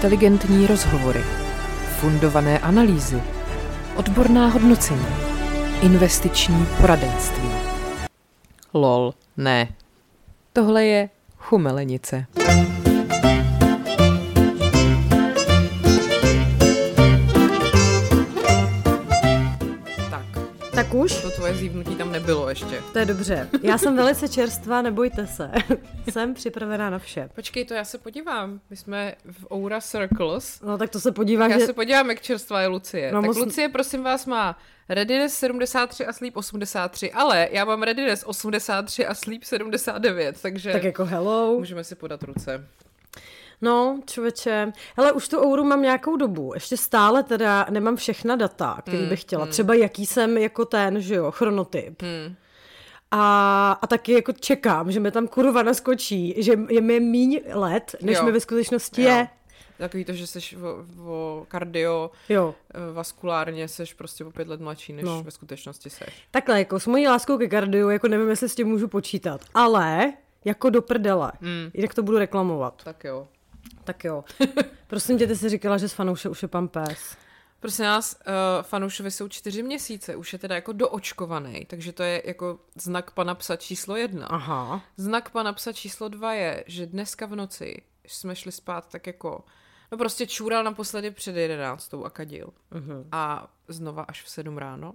inteligentní rozhovory, fundované analýzy, odborná hodnocení, investiční poradenství. Lol, ne. Tohle je chumelenice. Tak už? To tvoje zívnutí tam nebylo ještě. To je dobře. Já jsem velice čerstvá, nebojte se. Jsem připravená na vše. Počkej, to já se podívám. My jsme v Aura Circles. No tak to se podívám, Já se podívám, jak čerstvá je Lucie. No, tak Lucie, prosím vás, má Readiness 73 a Sleep 83, ale já mám Readiness 83 a Sleep 79, takže... Tak jako hello. Můžeme si podat ruce. No, člověče. Hele, už tu Auru mám nějakou dobu. Ještě stále teda nemám všechna data, který bych chtěla. Třeba jaký jsem jako ten, že jo, chronotyp. A taky jako čekám, že mi tam kurva naskočí, že je mi míň let, než mi ve skutečnosti je. Takový to, že seš o vaskulárně seš prostě o 5 let mladší, než ve skutečnosti seš. Takhle, jako s mojí láskou ke kardio, jako nevím, jestli s tím můžu počítat. Ale jako do prdele. Jinak to budu reklamovat. Tak jo. Prosím tě, ty jsi říkala, že z Fanouše už je pan pes. Prosím nás, Fanoušovi jsou 4 měsíce, už je teda jako doočkovaný, takže to je jako znak pana psa číslo 1. Aha. Znak pana psa číslo 2 je, že dneska v noci jsme šli spát tak jako, no prostě čůral naposledy před 11 a kadil. A znova až v 7 ráno.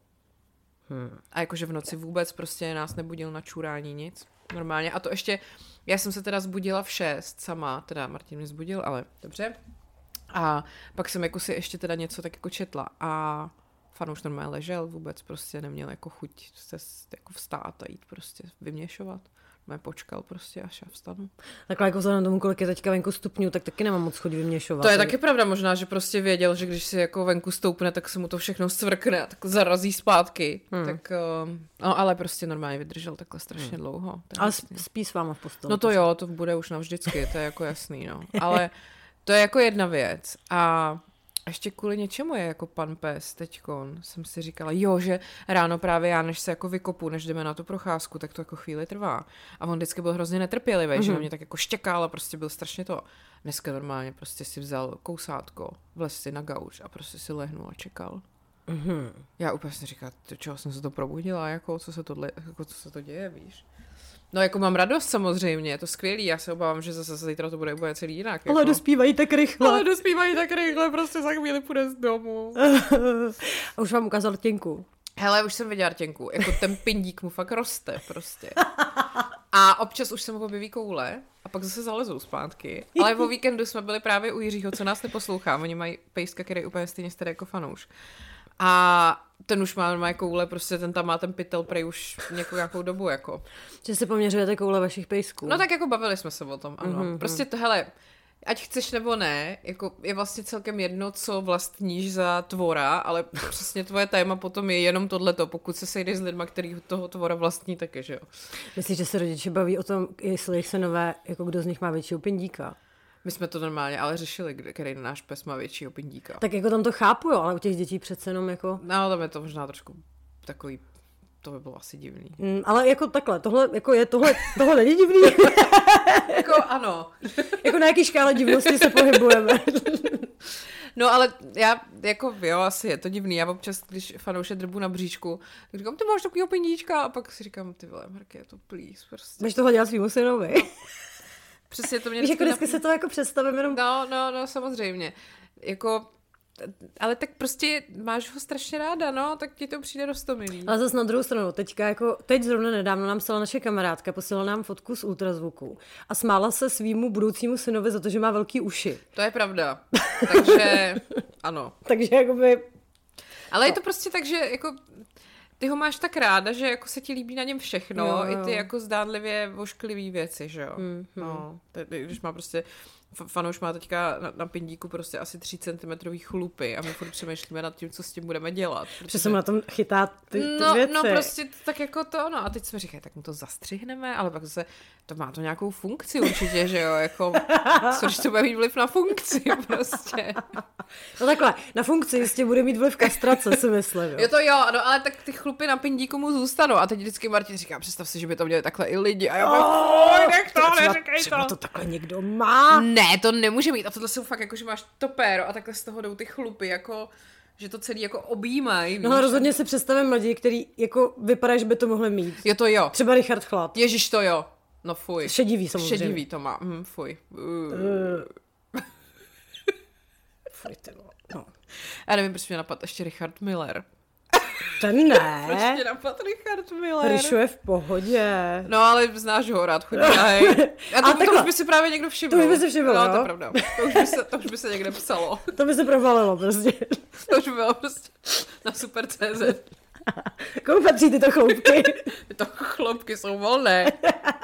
A jakože v noci vůbec prostě nás nebudil na čůrání nic. Normálně. A to ještě, já jsem se teda zbudila v 6 sama, teda Martin mě zbudil, ale dobře. A pak jsem jako si ještě teda něco tak jako četla a Fanouš normálně ležel, vůbec prostě neměl jako chuť se jako vstát a jít prostě vyměšovat. Mě počkal prostě, až já vstanu. Takhle jako vzhledem tomu, kolik je teďka venku stupňů, tak taky nemám moc chuť vyměšovat. To je taky pravda, možná, že prostě věděl, že když si jako venku stoupne, tak se mu to všechno svrkne a tak zarazí zpátky. Tak, no ale prostě normálně vydržel takhle strašně dlouho. Ale spí s váma v posteli. No to jo, to bude už navždycky, to je jako jasný, no. Ale to je jako jedna věc. A ještě kvůli něčemu je jako pan pes teďkon. Jsem si říkala, že ráno právě já, než se jako vykopu, než jdeme na tu procházku, tak to jako chvíli trvá. A on vždycky byl hrozně netrpělivý, že na mě tak jako štěkal a prostě byl strašně to. Dneska normálně prostě si vzal kousátko, vlez si na gauč a prostě si lehnul a čekal. Já úplně si říkala, čeho jsem se to probudila, jako co se to děje, víš. No jako mám radost samozřejmě, je to skvělý, já se obávám, že zase zítra to bude úplně celý jinak. Ale jako. dospívají tak rychle. Prostě za chvíli půjde z domu. A už vám ukázal rtěnku. Hele, už jsem viděla rtěnku, jako ten pindík mu fakt roste prostě. A občas už se mu objeví koule a pak zase zalezou zpátky. Ale po víkendu jsme byli právě u Jiřího, co nás neposlouchá, oni mají pejska, který je úplně stejně starý jako Fanouš. A ten už má normálně koule, prostě ten tam má ten pytel prej už nějakou dobu, jako. Že si poměřujete koule vašich pejsků. No tak jako bavili jsme se o tom, ano. Prostě to, hele, ať chceš nebo ne, jako je vlastně celkem jedno, co vlastníš za tvora, ale přesně tvoje téma potom je jenom tohleto, pokud se sejdeš s lidma, který toho tvora vlastní taky, že jo. Myslíš, že se rodiče baví o tom, jestli jich se nové, jako kdo z nich má většího pindíka? My jsme to normálně ale řešili, který náš pes má většího pindíka. Tak jako tam to chápu, jo, ale u těch dětí přece jenom jako... No, tam je to možná trošku takový, to by bylo asi divný. Ale jako takhle, tohle není divný. Jako ano. Jako na jaký škále divnosti se pohybujeme. No ale já, jako jo, asi je to divný. Já občas, když Fanouše drbu na bříšku, tak říkám, ty máš takovýho pindíčka a pak si říkám, ty vole, Marky, je to please, prostě. Máš tohle dělat svýmu synovi. Přesně to mě... Víš, jako dneska se to jako představím jenom... No, samozřejmě. Jako, ale tak prostě máš ho strašně ráda, no, tak ti to přijde roztomilý. Ale zase na druhou stranu, teď zrovna nedávno nám psala naše kamarádka, posílala nám fotku z ultrazvuku a smála se svýmu budoucímu synovi za to, že má velký uši. To je pravda. Takže, ano. Takže jakoby... Ale je to prostě tak, že jako... Ty ho máš tak ráda, že jako se ti líbí na něm všechno, jo. I ty jako zdánlivě vošklivý věci, že jo. No, když má prostě, Fanouš má teďka na pindíku prostě asi 3 cm chlupy a my furt přemýšlíme nad tím, co s tím budeme dělat. Protože se mu na tom chytá ty věci. No prostě tak jako to, no a teď jsme říkali, tak mu to zastřihneme, ale pak zase, to má to nějakou funkci určitě, že jo, jako, co když to bude mít vliv na funkci prostě. No takhle, na funkci jistě bude mít vliv kastrace, si myslím, jo. Jo to jo, no ale tak ty chlupy na pindíku mu zůstanou a teď vždycky Martin říká, představ si, že by to měli takhle i lidi a já neříkej to. Třeba to takhle někdo má. Ne, Ne, to nemůže mít. A tohle jsou fakt jako, že máš to péro a takhle z toho jdou ty chlupy, jako, že to celý jako objímají. No rozhodně si představím lidi, který jako vypadá, že by to mohli mít. Jo, to jo. Třeba Richard Chlad. Ježiš, to jo. No fuj. Šedivý samozřejmě. Šedivý to má. Fuj. Fuj, ty vole. No. Já nevím, proč mě napadl ještě Richard Miller. Ten ne. Proč mě napadl Richard Miller? Rišu je v pohodě. No, ale znáš ho, rád chodí na hej. A to už by si právě někdo všiml. To už by si všiml, no. No, to je pravda. To už by se někde psalo. To by se provalilo prostě. To už by bylo prostě na Super.cz. Komu patří tyto chloupky? Tyto chloupky jsou volné.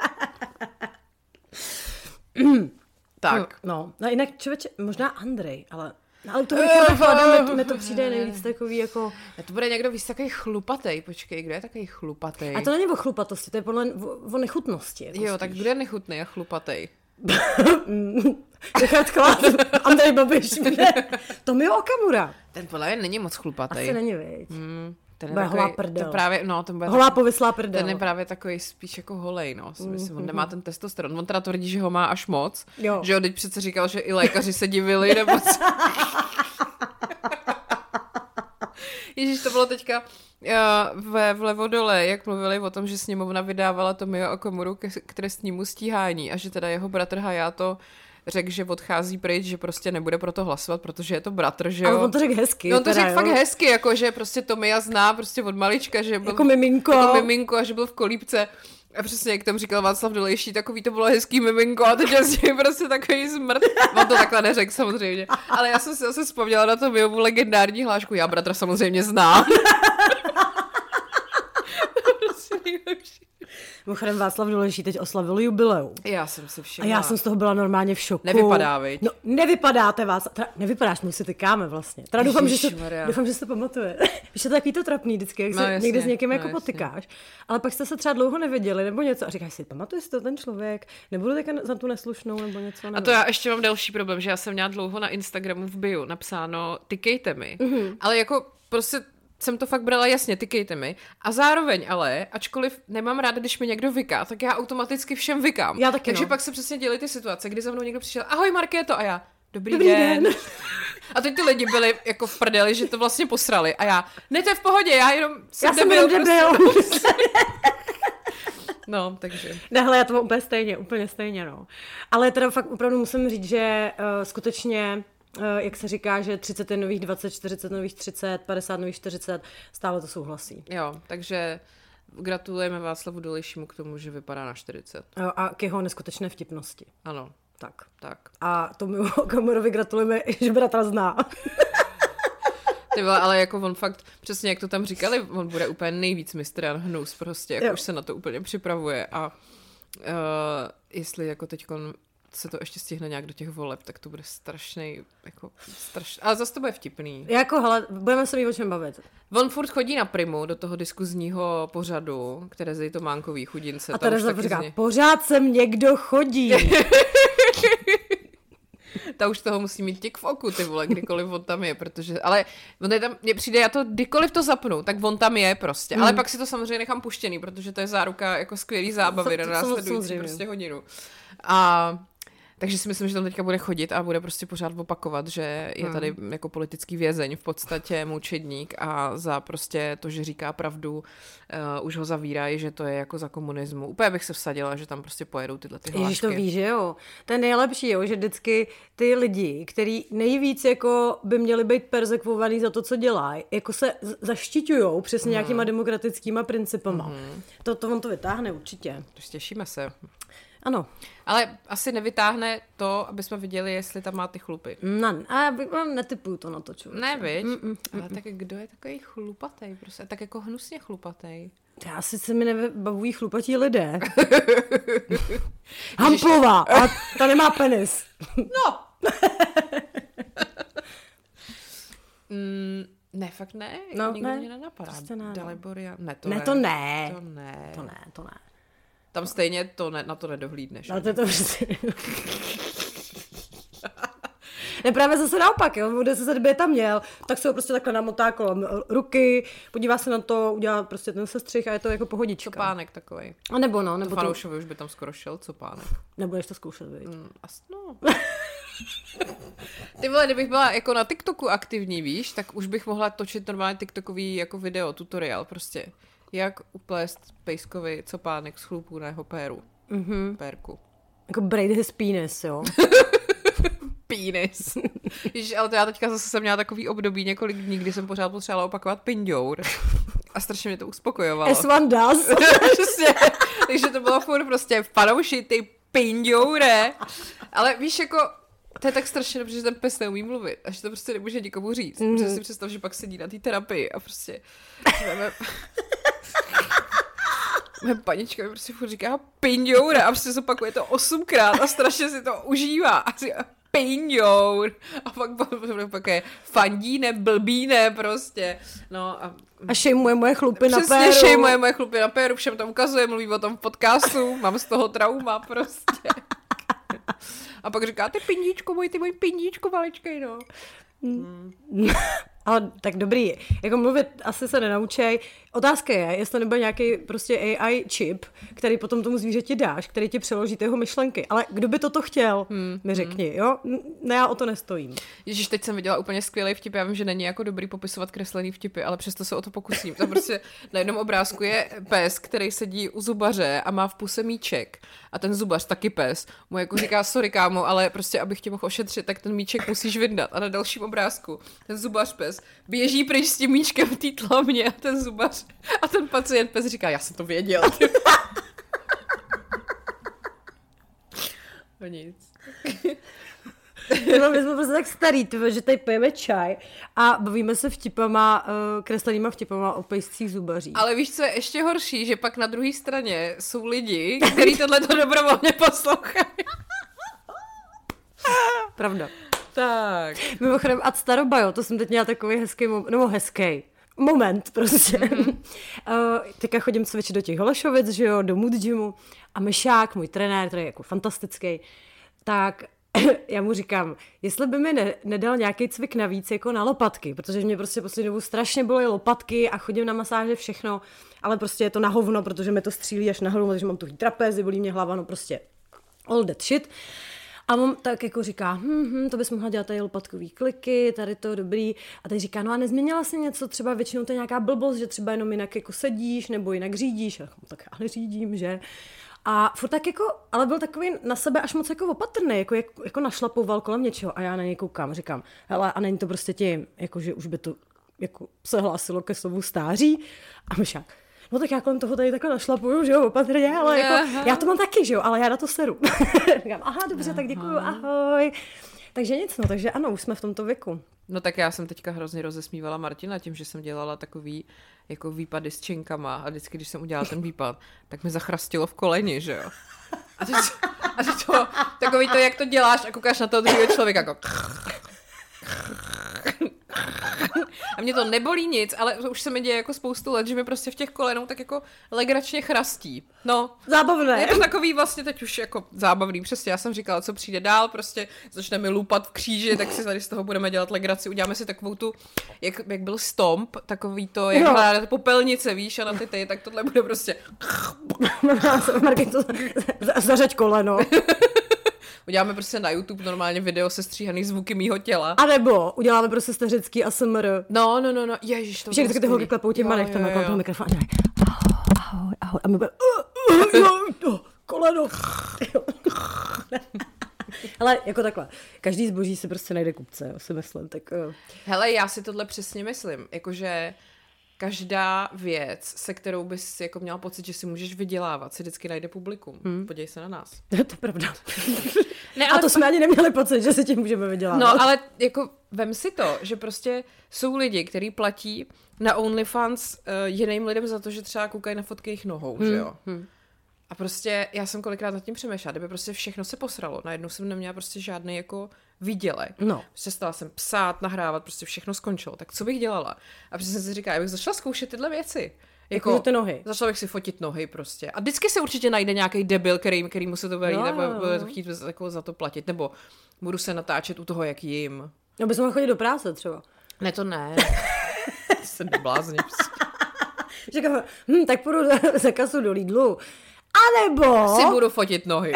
Tak. No, jinak člověče, možná Andrej, ale to Richarda Chlada mi to přijde nejvíc takový jako... A to bude někdo víc takový chlupatej, počkej, kdo je takový chlupatej? A to není o chlupatosti, to je podle o nechutnosti. Jako jo, spíš. tak kdo je nechutný a chlupatej? Richard Chlad, Andrej Babiš, Tomio Okamura. Ten podle mě není moc chlupatej. Asi není, viď. Ten bude takový, holá prdel. ten právě, no, ten bude holá povislá prdel. Ten je právě takový spíš jako holej, no. Myslím, on nemá ten testosteron. On teda tvrdí, že ho má až moc. Jo. Že ho teď přece říkal, že i lékaři se divili, nebo co. Ježíš, to bylo teďka v Levodole, jak mluvili o tom, že sněmovna vydávala Tomio Okamuru k trestnímu stíhání a že teda jeho bratr Hayato řekl, že odchází pryč, že prostě nebude pro to hlasovat, protože je to bratr, že jo. Ale on to řekl hezky. No, on to teda, řekl fakt hezky, jako že prostě Tomia zná prostě od malička, že byl jako miminko a že byl v kolípce. A přesně, jak tam říkal Václav Dolejší, takový to bylo hezký miminko a teď je z něj prostě takový smrt. On to takhle neřekl samozřejmě. Ale já jsem si zase vzpomněla na to Miovu legendární hlášku. Já bratra samozřejmě znám. Mimochodem Václav Dolejší teď oslavil jubileu. Já jsem si všimla. A já jsem z toho byla normálně v šoku. Nevypadá, viď? No, nevypadáte vás. Nevypadáš, my si tykáme vlastně. Teda doufám, že se to pamatuje. Víš, je to takový to trapný vždycky, jak se někde s někým jako potykáš. Ale pak jste se třeba dlouho neviděli nebo něco a říkáš si, pamatuješ si to ten člověk? Nebudu teďka za tu neslušnou nebo něco. Nevím. A to já ještě mám další problém, že já jsem měla dlouho na Instagramu v bio napsáno tykejte mi. Ale jako prostě jsem to fakt brala jasně, tykejte mi. A zároveň ale, ačkoliv nemám ráda, když mi někdo vyká, tak já automaticky všem vykám. Já taky, takže no. pak se přesně děly ty situace, kdy za mnou někdo přišel, ahoj Markéto, a já, dobrý den. A teď ty lidi byli jako v prdeli, že to vlastně posrali. A já, ne, to je v pohodě, já jenom jsem debil. Prostě. No, takže. Nehle, já to mám úplně stejně, no. Ale teda fakt opravdu musím říct, že skutečně jak se říká, že 30 je nových 20, 40 nových 30, 50 nových 40, stále to souhlasí. Jo, takže gratulujeme Václavu Dolejšímu k tomu, že vypadá na 40. A k jeho neskutečné vtipnosti. Ano. Tak. A tomu Okamurovi gratulujeme, že bratra zná. Ty vole, ale jako on fakt, přesně jak to tam říkali, on bude úplně nejvíc mistr Jan Hnus prostě, jako už se na to úplně připravuje a jestli jako teďkon se to ještě stihne nějak do těch voleb, tak to bude strašný, jako ale zase to bude vtipný. Jako, hele, budeme se mít o čem bavit. On furt chodí na Primu do toho diskuzního pořadu, k Terezy Tománkový chudince. A Tereza říká, pořád sem někdo chodí. Ta už toho musí mít tik v oku, ty vole, kdykoliv on tam je, protože, ale on je tam, mně přijde, já to kdykoliv to zapnu, tak on tam je prostě, ale pak si to samozřejmě nechám puštěný, protože to je záruka jako skvělý zábavy na následující prostě hodinu. A takže si myslím, že tam teďka bude chodit a bude prostě pořád opakovat, že je tady jako politický vězeň, v podstatě mučedník a za prostě to, že říká pravdu, už ho zavírají, že to je jako za komunismu. Úplně bych se vsadila, že tam prostě pojedou tyhle ty hlášky. Ježiš, to víš, že jo. To je nejlepší, jo, že vždycky ty lidi, který nejvíc jako by měli být perzekvovaný za to, co dělají, jako se zaštiťujou přesně nějakýma demokratickýma principama. To on to vytáhne určitě. Těšíme se. Ano. Ale asi nevytáhne to, aby jsme viděli, jestli tam má ty chlupy. A netipuju to na to, člověk. Ne, viď? Ale tak kdo je takový chlupatej? Prostě, tak jako hnusně chlupatej. Já si se mi nevybavují chlupatí lidé. Hamplová, a ta nemá penis. No. Ne, fakt ne. No, nikdo ne. mě nenapadá. Prostě ne. Daliboria. Ne, To ne. To ne. Tam stejně na to nedohlídneš. Ale to je to prostě... Ne, právě zase naopak, jo, kde se by tam měl, tak se ho prostě takhle namotá kolem ruky, podívá se na to, udělá prostě ten sestřih a je to jako pohodička. Copánek takovej. A nebo no, nebo to fanoušovi už by tam skoro šel copánek. Nebudeš to zkoušet, viď? No. Ty vole, kdybych byla jako na TikToku aktivní, víš, tak už bych mohla točit normálně TikTokový jako video, tutoriál prostě. Jak uplést pejskovi copánek z chlupů na jeho péru. Pérku. Jako braid his penis, jo. Penis. Víš, ale to já teďka zase jsem měla takový období několik dní, kdy jsem pořád potřebovala opakovat pindour. A strašně mě to uspokojovalo. As one does. Takže to bylo furt prostě fanouši, ty pindoure. Ale víš, jako to je tak strašně dobře, že ten pes neumí mluvit a že to prostě nemůže nikomu říct. Protože si představ, že pak sedí na té terapii a prostě moje panička mi prostě furt říká pindoure a prostě zopakuje to 8krát a strašně si to užívá. A říká pindour. A pak je fandíne, blbíne prostě. No a šejmuje moje chlupy na péru. Přesně šejmuje moje chlupy na péru, všem to ukazuje, mluví o tom v podcastu, mám z toho trauma prostě. A pak říká, ty pindíčko můj, ty můj pindíčko maličkej, no. Ale tak dobrý, jako mluvit asi se nenaučej. Otázka je, jestli nebude nějaký prostě AI čip, který potom tomu zvířeti dáš, který ti přeloží ty jeho myšlenky. Ale kdo by toto chtěl, mi řekni, jo? Ne, já o to nestojím. Ježíš, teď jsem viděla úplně skvělý vtip, já vím, že není jako dobrý popisovat kreslený vtipy, ale přesto se o to pokusím. Tam prostě na jednom obrázku je pes, který sedí u zubaře a má v puse míček. A ten zubař, taky pes, mu jako říká, sorry kámo, ale prostě abych tě mohl ošetřit, tak ten míček musíš vyndat. A na dalším obrázku ten zubař pes běží pryč s tím míčkem v té tlamě a ten zubař a ten pacient pes říká, já jsem to věděl. No nic. My jsme prostě tak starý, že tady pijeme čaj a bavíme se vtipama, kreslenýma vtipama o pejscích zubařích. Ale víš, co je ještě horší, že pak na druhé straně jsou lidi, kteří tohleto dobrovolně poslouchají. Pravda. Tak. Mimochodem, ad staroba, jo, to jsem teď měla takový hezký moment prostě. Teďka chodím cvičit do těch Holešovic, že jo, do Mood Gymu a Myšák, můj trenér, který je jako fantastický, tak já mu říkám, jestli by mi nedal nějaký cvik navíc jako na lopatky, protože mě prostě poslední dobu strašně bolí lopatky a chodím na masáže všechno, ale prostě je to na hovno, protože mi to střílí až na hlavu, takže mám tuhý trapézy, bolí mě hlava, no prostě all that shit. A on tak jako říká, to bys mohla dělat tady lopatkový kliky, tady to dobrý. A teď říká, no a nezměnila jsi něco, třeba většinou to je nějaká blbost, že třeba jenom jinak jako sedíš nebo jinak řídíš. A tak já neřídím, že? A furt tak jako, ale byl takový na sebe až moc jako opatrný, jako našlapoval kolem něčeho. A já na něj koukám, říkám, hele, a není to prostě tím, jako že už by to jako se hlásilo ke slovu stáří. A Myšák, no tak já kolem toho tady takhle našlapuju, že jo, opatrně, ale jako, já to mám taky, že jo, ale já na to seru. Říkám, aha, dobře, tak děkuju, ahoj. Takže nic, no, takže ano, už jsme v tomto věku. No tak já jsem teďka hrozně rozesmívala Martina tím, že jsem dělala takový jako výpady s činkama a vždycky, když jsem udělala ten výpad, tak mi zachrastilo v koleni, že jo. A to takový to, jak to děláš a koukáš na toho druhého člověka, jako a mě to nebolí nic, ale už se mi děje jako spoustu let, že mi prostě v těch kolenou tak jako legračně chrastí. No. Zábavné. Je to takový vlastně teď už jako zábavný, přesně. Já jsem říkala, co přijde dál, prostě začneme lupat v kříži, tak si tady z toho budeme dělat legraci, uděláme si takovou tu, jak byl Stomp, takový to, jak hledáte popelnice, víš, a na ty, tak tohle bude prostě zařaď koleno. Uděláme prostě na YouTube normálně video se stříhaný zvuky mýho těla. A nebo uděláme prostě stařecký ASMR. No. Ježiš, to vždycky ty holky klepou těma nechtama kolem toho mikrofonu. Ahoj. A my bude koleno. Ale jako takhle, každý zboží si prostě najde kupce, jo, si myslím, tak jo. Hele, já si tohle přesně myslím, jakože každá věc, se kterou bys jako měla pocit, že si můžeš vydělávat, si vždycky najde publikum. Podívej se na nás. To je pravda. Ne, a to jsme ani neměli pocit, že si tím můžeme vydělávat. No, ale jako vem si to, že prostě jsou lidi, kteří platí na OnlyFans jiným lidem za to, že třeba koukají na fotky jejich nohou, že jo? A prostě já jsem kolikrát nad tím přemýšlela, kdyby prostě všechno se posralo. Najednou jsem neměla prostě žádný jako výdělek. No. Přestala jsem psát, nahrávat, prostě všechno skončilo. Tak co bych dělala? A přesně jsem si říkala, já bych začala zkoušet tyhle věci. Jako ty nohy. Začala bych si fotit nohy prostě. A vždycky se určitě najde nějaký debil, který mu se to baví, nebo bude to chtít jako za to platit. Nebo budu se natáčet u toho, jak jim. No bys mohl chodit do práce třeba. Ne, to ne. Se neblázníš. Říkám, tak půjdu za kasu do Lidlu. A nebo... Si budu fotit nohy.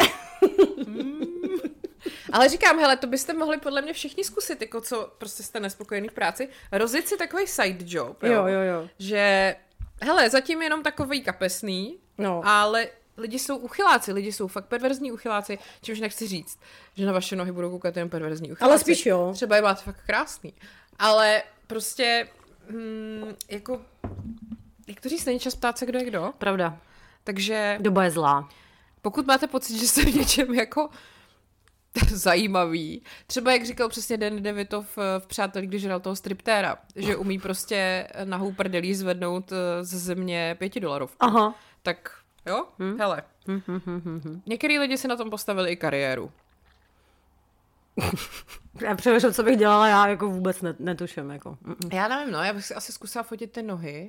Ale říkám, hele, to byste mohli podle mě všichni zkusit, jako co prostě jste nespokojený v práci, rozjet si takový side job, jo. Že, hele, zatím jenom takový kapesný, ale lidi jsou uchyláci, lidi jsou fakt perverzní uchyláci, čímž nechci říct, že na vaše nohy budou koukat jen perverzní uchyláci. Ale spíš jo. Třeba je máte fakt krásný. Ale prostě, jako, jak to říct, není čas ptát se, kdo je kdo. Pravda. Takže... Doba je zlá. Pokud máte pocit, že jste v něčem jako zajímavý. Třeba jak říkal přesně Danny DeVito v Přátelích, když hrál toho striptéra, že umí prostě nahou prdelí zvednout ze země $5. Aha. Tak jo, hele. Některý lidi si na tom postavili i kariéru. Já přemýšlím, co bych dělala, já jako vůbec netuším. Jako. Já nevím, no, já bych si asi zkusila fotit ty nohy.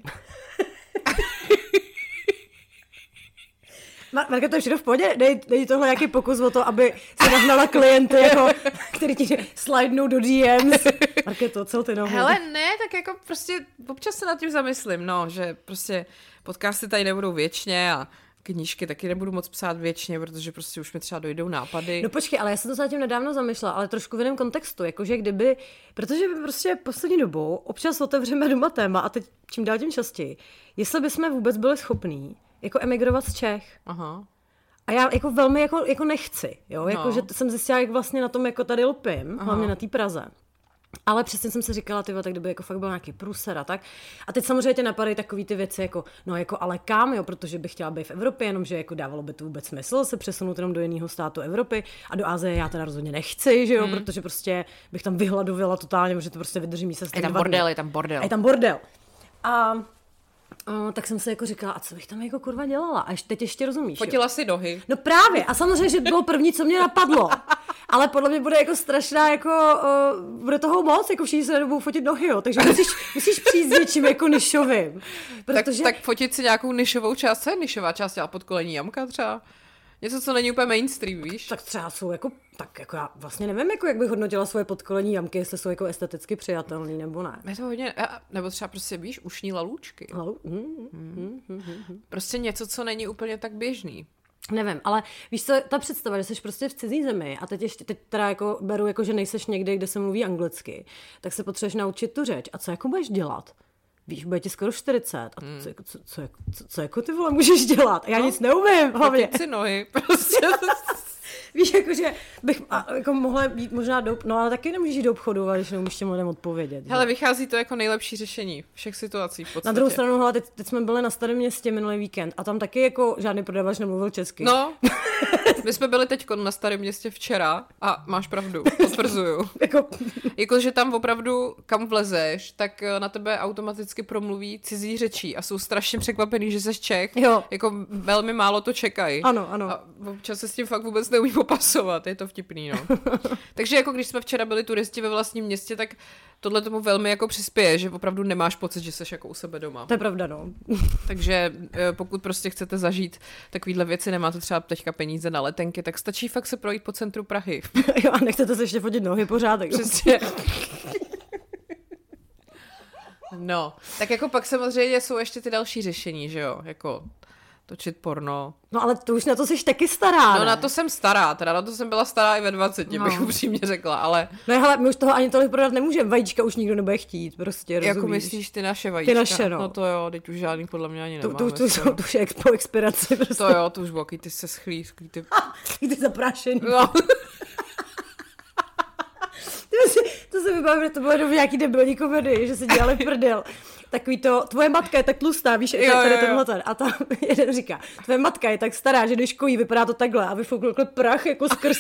Marka, to je všechno v pohodě? Dej tohle nějaký pokus o to, aby se nahnala klienty, jako, který ti slidnou do DMs. Marka, to cel ty nohy. Hele, ne, tak jako prostě občas se nad tím zamyslím, no, že prostě podcasty tady nebudou věčně a knížky taky nebudu moc psát věčně, protože prostě už mi třeba dojdou nápady. No počkej, ale já jsem to zatím nedávno zamyslela, ale trošku v jiném kontextu, jakože kdyby, protože prostě poslední dobou občas otevřeme doma téma a teď čím dál tím častěji, jestli bychom vůbec byli schopní jako emigrovat z Čech. Aha. A já jako velmi jako nechci, jo, jako že jsem zjistila, jak vlastně na tom jako tady lpím, hlavně na té Praze. Ale přesně jsem si říkala, tyvo, tak kdyby jako fakt byl nějaký průser a tak. A teď samozřejmě tě napadají takový ty věci jako, no jako ale kam, jo, protože bych chtěla být v Evropě, jenomže jako dávalo by to vůbec smysl se přesunout jenom do jiného státu Evropy a do Asie já teda rozhodně nechci, že jo, protože prostě bych tam vyhladověla totálně, protože to prostě vydrží místa. Je tam bordel. Je tam bordel. A tak jsem se jako říkala, a co bych tam jako kurva dělala? A teď ještě rozumíš. Fotila si nohy. No právě. A samozřejmě, že bylo první, co mě napadlo. Ale podle mě bude jako strašná, jako bude toho moc, jako všichni se nebudou fotit nohy, jo. Takže musíš přijít s něčím jako nišovým. Protože... Tak fotit si nějakou nišovou část, co je nišová část, dělá podkolení jamka třeba? Něco, co není úplně mainstream, víš? Tak třeba jsou jako, tak jako já vlastně nevím, jako jak bych hodnotila svoje podkolení jamky, jestli jsou jako esteticky přijatelný nebo ne. Je to hodně, nebo třeba prostě, víš, ušní lalůčky. Prostě něco, co není úplně tak běžný. Nevím, ale víš co, ta představa, že jsi prostě v cizí zemi a teď teda jako beru, jako, že nejseš někde, kde se mluví anglicky, tak se potřebuješ naučit tu řeč. A co jako budeš dělat? Víš, bude ti skoro 40 a co jako ty vole můžeš dělat? Já nic neumím, hlavně. Fotit si nohy, prostě. Víš, jakože bych jako mohla jít možná no ale taky nemůžeš jít do obchodu, když neumíš těm lidem odpovědět. Hele, vychází to jako nejlepší řešení všech situací v podstatě. Na druhou stranu, hele, teď jsme byli na Starém Městě minulý víkend a tam taky jako žádný prodavač nemluvil česky. No, my jsme byli teď na Starém Městě včera a máš pravdu, potvrzuju. Jako, že tam opravdu, kam vlezeš, tak na tebe automaticky promluví cizí řečí a jsou strašně překvapený, že jsi Čech. Jo. Jako velmi málo to čekají. Ano. A občas se s tím fakt vůbec neumí popasovat, je to vtipný, no. Takže jako když jsme včera byli turisti ve vlastním městě, tak tohle tomu velmi jako přispěje, že opravdu nemáš pocit, že jsi jako u sebe doma. To je pravda, no. Takže pokud prostě chcete zažít takovýhle věci, nemáte třeba teďka peníze na letenky, tak stačí fakt se projít po centru Prahy. Jo, a nechcete se ještě fotit nohy pořádek. Přesně. No, tak jako pak samozřejmě jsou ještě ty další řešení, že jo, jako točit porno. No ale to už na to jsi taky stará, No ne? na to jsem stará, teda na to jsem byla stará i ve 20, bych upřímně řekla, ale... No hele, my už toho ani tolik prodat nemůžeme, vajíčka už nikdo nebude chtít, prostě, rozumíš? Jako myslíš ty naše vajíčka? Ty naše, no. No to jo, teď už žádný podle mě ani nemáme. To už je po expiraci, prostě. To jo, to už bylo, ty se schlí ty... Ty zaprášení. No. To se vybavím, to bylo jenom v nějaký debilní komedii, že se dělali prdel. Takový to, tvoje matka je tak tlustá, víš, jo. A tam jeden říká, tvoje matka je tak stará, že když kojí, vypadá to takhle a vyfoukl prach jako skrz.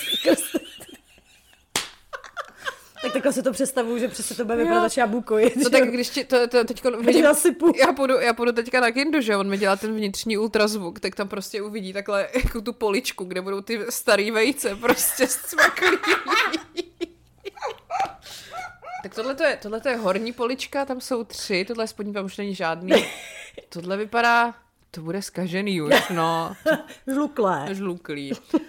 Tak takhle si to představuju, že přesně to bude vypadat, že já budu kojit. No tak když ti to teďko... Já půjdu teďka na Kindu, že on mi dělá ten vnitřní ultrazvuk, tak tam prostě uvidí takhle jako tu poličku, kde budou ty starý vejce prostě zcvaklý. Tak tohle je horní polička, tam jsou 3, tohle spodní tam už není žádný. Tohle vypadá to bude zkažený už, no. Žluklý.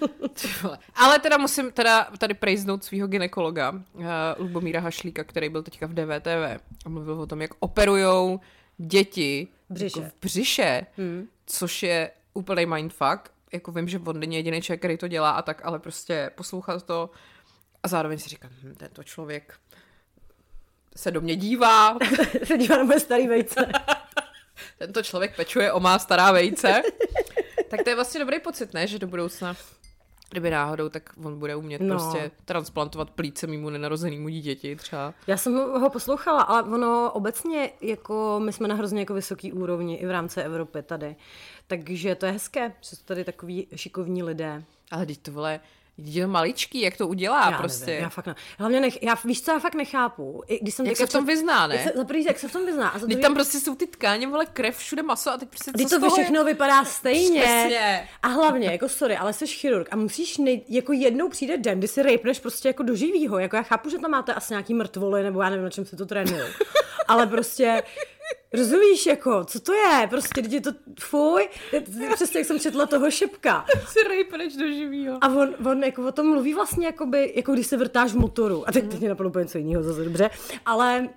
Ale teda musím tady prejznout svýho gynekologa, Lubomíra Hašlíka, který byl teďka v DVTV a mluvil o tom, jak operujou děti v břiše, což je úplný mindfuck. Jako vím, že on není jediný člověk, který to dělá a tak, ale prostě poslouchat to a zároveň si říkám, tento člověk se do mě dívá. Se dívá na moje starý vejce. Tento člověk pečuje o má stará vejce. Tak to je vlastně dobrý pocit, ne? Že do budoucna, kdyby náhodou, tak on bude umět prostě transplantovat plíce mýmu nenarozenému dítěti třeba. Já jsem ho poslouchala, ale ono obecně, jako my jsme na hrozně jako vysoký úrovni i v rámci Evropy tady. Takže to je hezké, že jsou tady takový šikovní lidé. Ale teď to vole, je maličký, jak to udělá já prostě. Nevím, já fakt hlavně víš co, já fakt nechápu. Když jsem jak se v tom vyzná, ne? Jak se v tom vyzná. Teď tam prostě jsou ty tkáně, vole, krev, všude maso a teď prostě co to všechno vypadá stejně. Přesně. A hlavně, jako sorry, ale jsi chirurg a musíš, jako jednou přijde den, kdy si rejpneš prostě jako do živýho. Jako já chápu, že tam máte asi nějaký mrtvoly, nebo já nevím, na čem se to trénuje. Ale prostě rozumíš, jako, co to je? Prostě, když je to, fuj, přesně jak jsem četla toho Šepka. Si rejpneš do živýho. A on jako o tom mluví vlastně, jakoby, jako když se vrtáš v motoru. A teď mě napadlo něco jiného zase, dobře. Ale,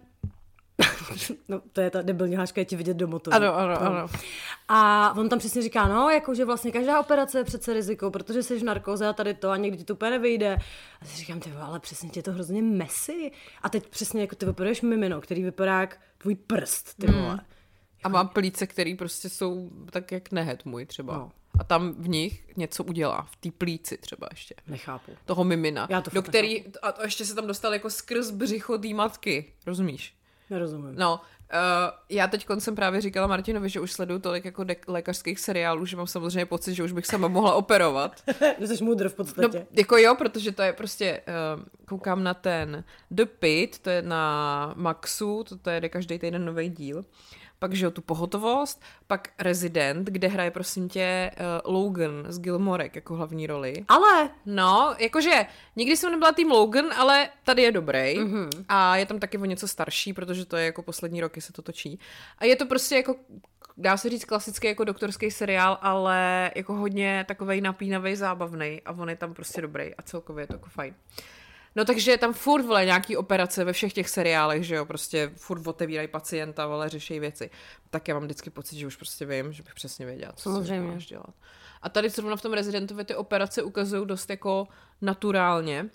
no, to je ta debilní hláška, je ti vidět do motoru. Ano. A on tam přesně říká, no, jako, že vlastně každá operace je přece riziko, protože jsi v narkoze a tady to a někdy ti to úplně nevyjde. A si říkám, ty ale přesně ti je to hrozně messy. A teď přesně jako ty operuješ mimino, který vypadá jak tvůj prst, ty vole. A mám plíce, který prostě jsou tak jak nehet můj třeba. No. A tam v nich něco udělá, v té plíci třeba ještě. Nechápu. Toho mimina. Já to do který, a to ještě se tam dostal jako skrz břicho té matky, rozumíš? Nerozumím. No, já teď jsem právě říkala Martinovi, že už sleduju tolik jako lékařských seriálů, že mám samozřejmě pocit, že už bych sama mohla operovat. Jsi můdr v podstatě. No, jako jo, protože to je prostě, koukám na ten The Pit, to je na Maxu, to jde každý týden nový díl. Pak, že jo, tu Pohotovost, pak Resident, kde hraje, prosím tě, Logan z Gilmorek jako hlavní roli. Ale! No, jakože nikdy jsem nebyla tým Logan, ale tady je dobrý. A je tam taky o něco starší, protože to je jako poslední roky se to točí. A je to prostě jako, dá se říct, klasický jako doktorský seriál, ale jako hodně takovej napínavej, zábavnej a on je tam prostě dobrý a celkově je to jako fajn. No takže tam furt, vole, nějaký operace ve všech těch seriálech, že jo, prostě furt otevírají pacienta, vole, řeší věci. Tak já mám vždycky pocit, že už prostě vím, že bych přesně věděla, co si máš dělat. A tady zrovna v tom Residentovi ty operace ukazují dost jako naturálně,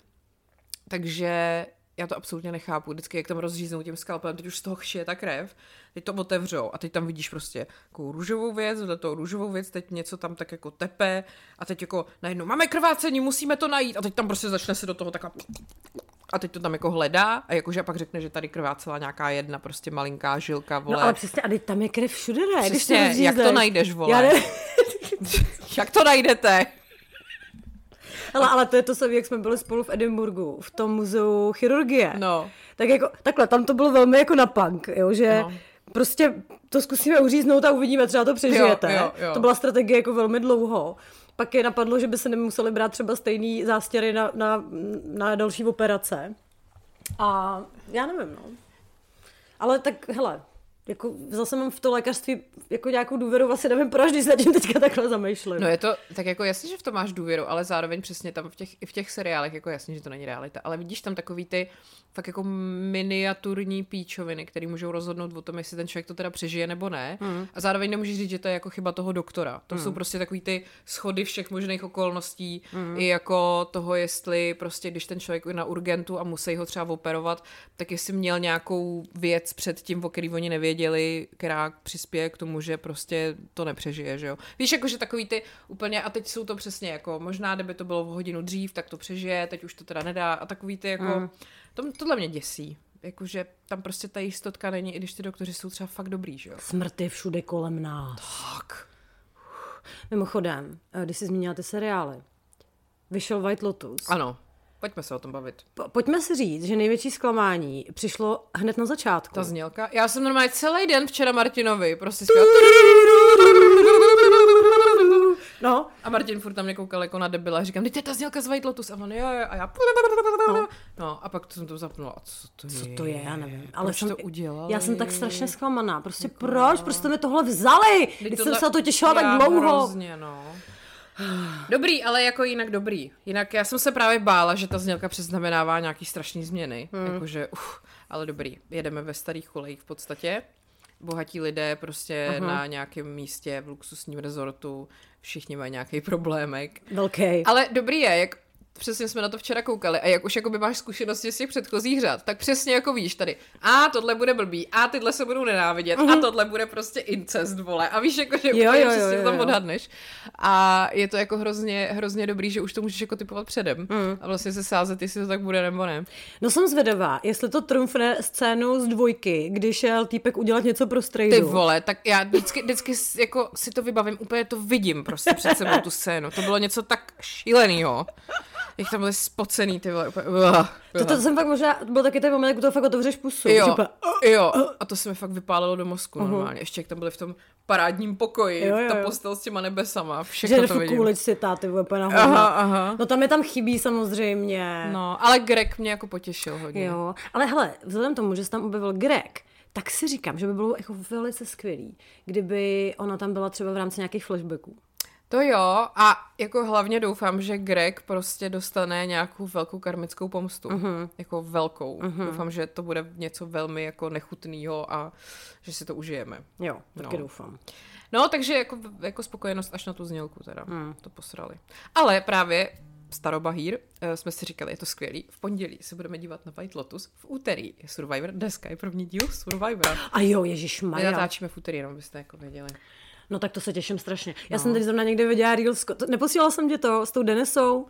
takže já to absolutně nechápu. Vždycky, jak tam rozříznou tím skalpelem, teď už z toho chšije ta krev, teď to otevřou a teď tam vidíš prostě takovou růžovou věc, vedle toho růžovou věc, teď něco tam tak jako tepe a teď jako najednou máme krvácení, musíme to najít a teď tam prostě začne se do toho takhle a teď to tam jako hledá a jakože a pak řekne, že tady krvácela nějaká jedna prostě malinká žilka, vole. No ale přesně, a teď tam je krev všude, ne? Přesně, jak to najdeš, vole? Jak to najdete? Ale to je to samé, jak jsme byli spolu v Edinburgu, v tom muzeu chirurgie. No. Tak jako, takhle, tam to bylo velmi jako na punk, jo, že prostě to zkusíme uříznout a uvidíme, třeba to přežijete. Jo. To byla strategie jako velmi dlouho. Pak je napadlo, že by se nemuseli brát třeba stejný zástěry na další operace. A já nevím, no. Ale tak, hele, jako zase mám v to lékařství jako nějakou důvěru, vlastně nevím proč, když se tím teďka takhle zamýšlím. No je to, tak jako jasně, že v tom máš důvěru, ale zároveň přesně tam v těch seriálech, jako jasně, že to není realita, ale vidíš tam takový ty fakt jako miniaturní píčoviny, které můžou rozhodnout o tom, jestli ten člověk to teda přežije nebo ne. A zároveň nemůžeš říct, že to je jako chyba toho doktora. To jsou prostě takový ty schody všech možných okolností, i jako toho, jestli prostě, když ten člověk je na urgentu a musí ho třeba operovat, tak jestli měl nějakou věc před tím, o který oni nevěděli, která přispěje k tomu, že prostě to nepřežije, že jo. Víš, jakože takový ty úplně, a teď jsou to přesně jako, možná kdyby to bylo o hodinu dřív, tak to přežije, teď už to teda nedá a takový ty jako, tohle mě děsí. Jakože tam prostě ta jistotka není, i když ty doktoři jsou třeba fakt dobrý, že jo. Smrt je všude kolem nás. Tak. Mimochodem, když jsi zmínila ty seriály, vyšel White Lotus. Ano, pojďme se o tom bavit. Pojďme si říct, že největší zklamání přišlo hned na začátku. Ta znělka. Já jsem normálně celý den včera Martinovi prostě zpěla. No. A Martin furt tam mě koukal jako na debila. Říkám, teď je ta znělka z White Lotus. A on jo, a já... No, a pak jsem to zapnula. A co to je, já nevím. Ale proč to udělali? Já jsem tak strašně zklamaná. Prostě proč? Proč jste mi tohle vzali? Když jsem se to těšila tak dlouho. Hrozně, no. Dobrý, ale jako jinak dobrý. Jinak já jsem se právě bála, že ta znělka předznamenává nějaký strašný změny. Jakože, ale dobrý. Jedeme ve starých kolejích v podstatě. Bohatí lidé prostě na nějakém místě v luxusním rezortu. Všichni mají nějaký problémek. Velký. Ale dobrý je, jak přesně jsme na to včera koukali a jak už jakoby máš zkušenosti z těch předchozích řad, tak přesně jako víš tady, tohle bude blbý, tyhle se budou nenávidět, a tohle bude prostě incest, vole. A víš, jako, že úplně přesně tam odhadneš. A je to jako hrozně dobrý, že už to můžeš jako typovat předem. A vlastně se sázet, jestli to tak bude nebo ne. No jsem zvědavá, jestli to trumfne scénu z 2, když šel týpek udělat něco pro strejdu. Ty vole, tak já vždycky jako si to vybavím, úplně to vidím prostě před sebou tu scénu. To bylo něco tak šílenýho. Jak tam byly spocený, ty vole, úplně... To jsem fakt možná, byl taky ten moment, jak to fakt otevřeš pusu. Jo, a to se mi fakt vypálilo do mozku normálně. Ještě jak tam byli v tom parádním pokoji, ta postel s těma nebesama, všechno to vidím. Že si táty úplně nahoře. Aha. No tam je tam chybí samozřejmě. No, ale Greg mě jako potěšil hodně. Jo, ale hele, vzhledem tomu, že se tam objevil Greg, tak si říkám, že by bylo jako velice skvělý, kdyby ona tam byla třeba v rámci nějakých flashbacků. To jo, a jako hlavně doufám, že Greg prostě dostane nějakou velkou karmickou pomstu. Jako velkou. Doufám, že to bude něco velmi jako nechutného a že si to užijeme. Jo, taky doufám. No, takže jako spokojenost až na tu znělku teda. To posrali. Ale právě Starobahír, jsme si říkali, je to skvělý. V pondělí se budeme dívat na White Lotus, v úterý je Survivor, dneska je první díl Survivora. A jo, ježišmarja. Natáčíme v úterý, jenom byste jako věděli. No tak to se těším strašně. Já jsem teď zrovna někde viděla reels, neposílala jsem tě to s tou Denisou.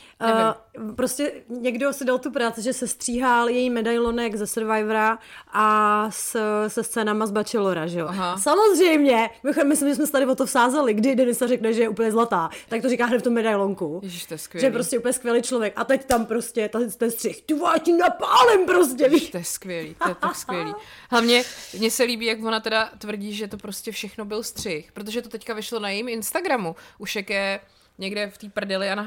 Prostě někdo si dal tu práci, že se stříhal její medailonek ze Survivora a se scénama z Bachelora, že jo. Samozřejmě, myslím, že jsme se tady o to vsázeli, kdy Denisa řekne, že je úplně zlatá, tak to říká hned v tom medailonku. Ježiš, to je skvělý. Že je prostě úplně skvělý člověk a teď tam prostě ten střih, ty vole, ti napálem prostě, víš. To je skvělý, to je tak skvělý. Hlavně mně se líbí, jak ona teda tvrdí, že to prostě všechno byl střih, protože to teďka vyšlo na jejím Instagramu, už jak je někde v té prdeli a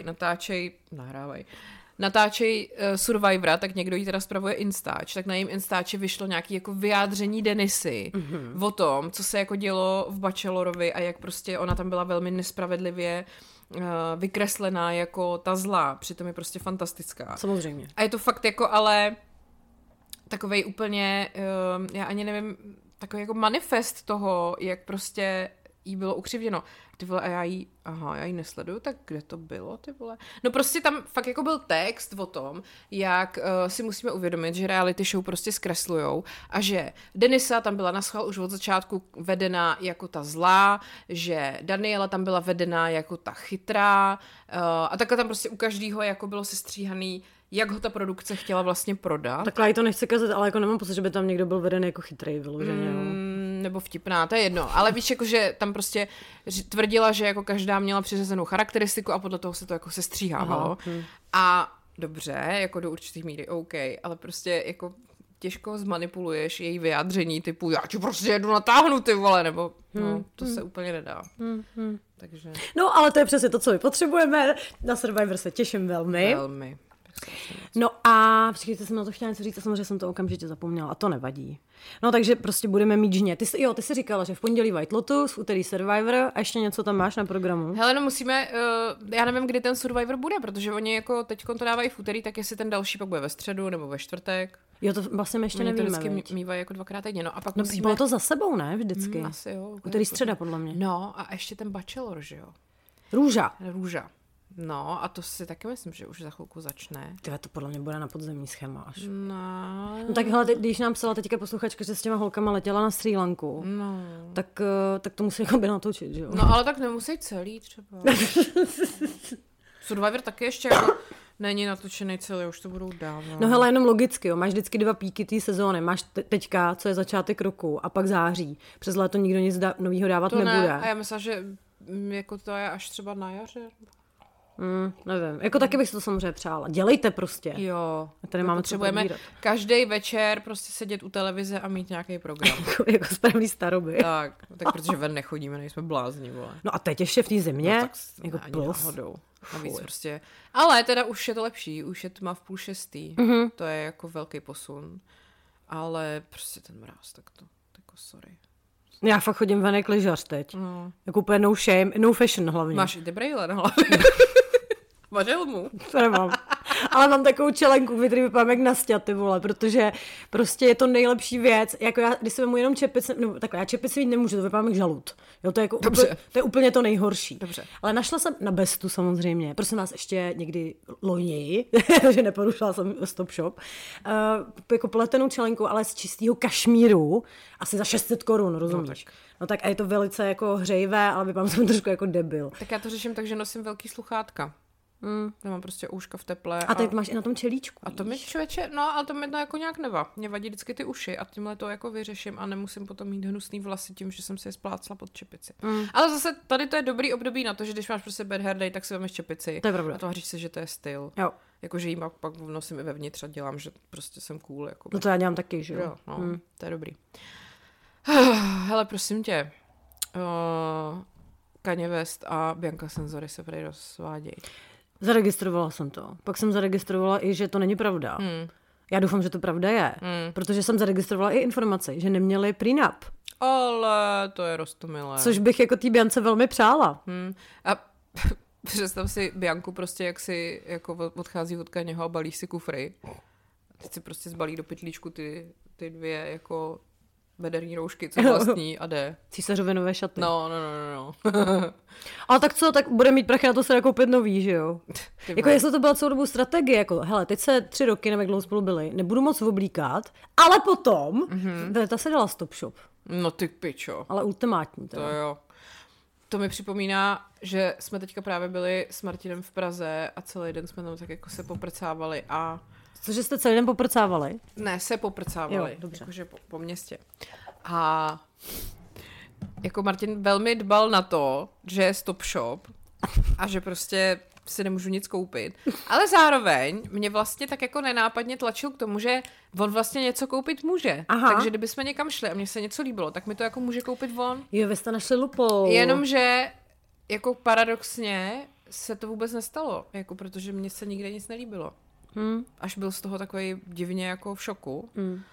natáčej Survivora, tak někdo jí teda spravuje Instač, tak na jejím Instači vyšlo nějaké jako vyjádření Denisy o tom, co se jako dělo v Bachelorovi a jak prostě ona tam byla velmi nespravedlivě vykreslená jako ta zlá, přitom je prostě fantastická. Samozřejmě. A je to fakt jako ale takovej úplně, já ani nevím, takový jako manifest toho, jak prostě jí bylo ukřivděno. Ty vole, a já jí nesleduju, tak kde to bylo, ty vole? No prostě tam fakt jako byl text o tom, jak si musíme uvědomit, že reality show prostě zkreslujou a že Denisa tam byla naschvál už od začátku vedená jako ta zlá, že Daniela tam byla vedená jako ta chytrá a takhle tam prostě u každého jako bylo sestříhaný, jak ho ta produkce chtěla vlastně prodat. Takhle já to nechci kazat, ale jako nemám pocit, že by tam někdo byl vedený jako chytrý vyloženě. Nebo vtipná, to je jedno. Ale víš, jako, že tam prostě tvrdila, že jako každá měla přiřazenou charakteristiku a podle toho se to jako sestříhávalo. A dobře, jako do určitých míry, OK, ale prostě jako těžko zmanipuluješ její vyjádření typu já ti prostě jedu natáhnu, ty vole, nebo to se úplně nedá. Takže... No, ale to je přesně to, co my potřebujeme. Na Survivor se těším velmi. Velmi. No a počkejte, jsem na to chtěla něco říct a samozřejmě jsem to okamžitě zapomněla a to nevadí. No takže prostě budeme mít žně. Ty jsi říkala, že v pondělí White Lotus, v úterý Survivor a ještě něco tam máš na programu. Hele, no musíme, já nevím, kdy ten Survivor bude, protože oni jako teďkon to dávají v úterý, tak jestli ten další pak bude ve středu nebo ve čtvrtek. Jo, to vlastně ještě nevíme. To vždycky mývají jako 2krát týdně, no a pak musíme... bylo to za sebou, ne? Vždycky. Asi jo. Úterý středa, podle mě. No a ještě ten Bachelor, že jo? Růža. No a to si taky myslím, že už za chvilku začne. Tyhle, to podle mě bude na podzemní schéma až. No tak hele, když nám psala teďka posluchačka, že s těma holkama letěla na Srí Lanku, tak to musí jako by natočit, že jo? No ale tak nemusí celý třeba. Survivor taky ještě jako není natočený celý, už to budou dávno. No hele, jenom logicky, jo. Máš vždycky 2 píky té sezóny. Máš teďka, co je začátek roku, a pak září. Přes léto nikdo nic novýho dávat to nebude. A já myslím, že jako to je až třeba na jaře. Nevím, jako taky bych si to samozřejmě přála. Dělejte prostě. Jo. Tady máme potřebujeme každý večer prostě sedět u televize a mít nějaký program. jako správný staroby. Tak protože ven nechodíme, nejsme blázni, vole. No a teď ještě v té zimě, no, tak jako náhodou. Navíc prostě. Ale teda už je to lepší, už je tma v 5:30. To je jako velký posun. Ale prostě ten mráz, tak to jako sorry. Já fakt chodím ven jak lyžař teď. Jako úplně no shame, no fashion hlavně. Máš i ty brejle na hlavě. Máš helmu? To nemám. Ale mám takovou čelenku, který vypadám jak nastěl, ty vole, protože prostě je to nejlepší věc. Jako já, když se vemu jenom čepice, no takhle, já čepice mít nemůžu, to vypadám jak žalud. Jo, to je, jako to je úplně to nejhorší. Dobře. Ale našla jsem na Bestu samozřejmě, prosím vás ještě někdy loni, že neporušila jsem Stop Shop, jako pletenou čelenku, ale z čistého kašmíru, asi za 600 korun, rozumíš? No tak a je to velice jako hřejivé, ale vypadám jsem trošku jako debil. Tak já to řeším tak, že nosím velký sluchátka. Já mám prostě uška v teple. A teď máš i na tom čelíčku. A to mi člověče, no ale to mi to jako nějak nevá. Mě vadí vždycky ty uši a tímhle to jako vyřeším a nemusím potom mít hnusný vlasy tím, že jsem si je splácla pod čepici. Ale zase tady to je dobrý období na to, že když máš prostě bad hair day, tak si vemeš čepici. To je pravda. A tváříš se, že to je styl. Jo. Jakože jí pak nosím i vevnitř a dělám, že prostě jsem cool. Jako. No to já dělám taky, že jo. No, to je dobrý. Hele, prosím tě. Kanye West a Bianca Censori se prej rozvádějí. Zaregistrovala jsem to. Pak jsem zaregistrovala i, že to není pravda. Já doufám, že to pravda je. Protože jsem zaregistrovala i informaci, že neměli prenup. Ale to je roztomilé. Což bych jako té Biance velmi přála. A představ si Bianku prostě, jak si jako odchází od Kanyeho a balí si kufry. Teď si prostě zbalí do pytlíčku ty dvě jako bederní roušky, co vlastní a jde. Císařově nové šaty. No. Ale tak co, tak bude mít prachy na to se nakoupit nový, že jo? Jako jestli to byla celou dobu strategie, jako hele, teď se 3 roky, nevím, jak dlouho spolu byli, nebudu moc oblíkat, ale potom, ta se dala Stop Shop. No ty pičo. Ale ultimátní. To jo. To mi připomíná, že jsme teďka právě byli s Martinem v Praze a celý den jsme tam tak jako se poprcávali a... Cože jste celý den poprcávali? Ne, se poprcávali. Jo, dobře. Jakože po městě. A jako Martin velmi dbal na to, že je Stop Shop a že prostě si nemůžu nic koupit. Ale zároveň mě vlastně tak jako nenápadně tlačil k tomu, že on vlastně něco koupit může. Aha. Takže kdybychom někam šli a mně se něco líbilo, tak mi to jako může koupit on. Jo, vy jste našli lupou. Jenomže jako paradoxně se to vůbec nestalo, jako protože mně se nikde nic nelíbilo. Až byl z toho takový divně jako v šoku,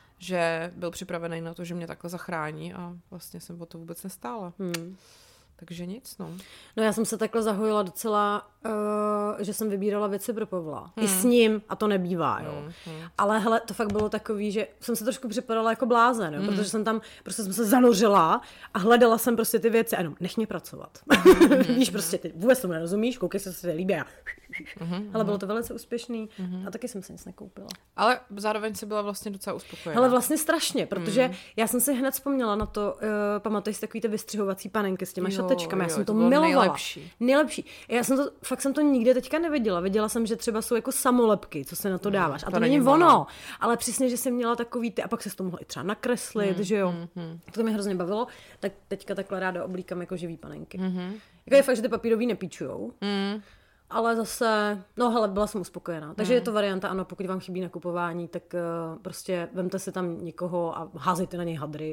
že byl připravený na to, že mě takhle zachrání a vlastně jsem o to vůbec nestála. Takže nic, no. No já jsem se takhle zahojila docela, že jsem vybírala věci pro Pavla. I s ním, a to nebývá, jo. Ale hele, to fakt bylo takový, že jsem se trošku připadala jako blázen, jo, protože jsem tam, prostě jsem se zanořila a hledala jsem prostě ty věci a jenom, nech mě pracovat. Víš, prostě ty vůbec tomu nerozumíš, koukej se, co se líbí a ale bylo to velice úspěšný a taky jsem se nic nekoupila. Ale zároveň si byla vlastně docela uspokojená. Hele, vlastně strašně, protože já jsem si hned vzpomněla na to, pamatuješ si takový ty vystřihovací panenky s těma šatečkama, já jsem to milovala. Nejlepší. Fakt jsem to nikde teďka neviděla. Viděla jsem, že třeba jsou jako samolepky, co se na to dáváš. A to není ono. Ale přesně, že jsem měla takový ty, a pak se to mohla i třeba nakreslit, že jo. To mě hrozně bavilo, tak teďka takhle ráda oblíkám jako živý panenky. Jako je fakt, že ty papírový nepíčujou. Ale zase, no hele, byla jsem uspokojená. Takže je to varianta, ano, pokud vám chybí nakupování, tak prostě vemte si tam někoho a házejte na něj hadry.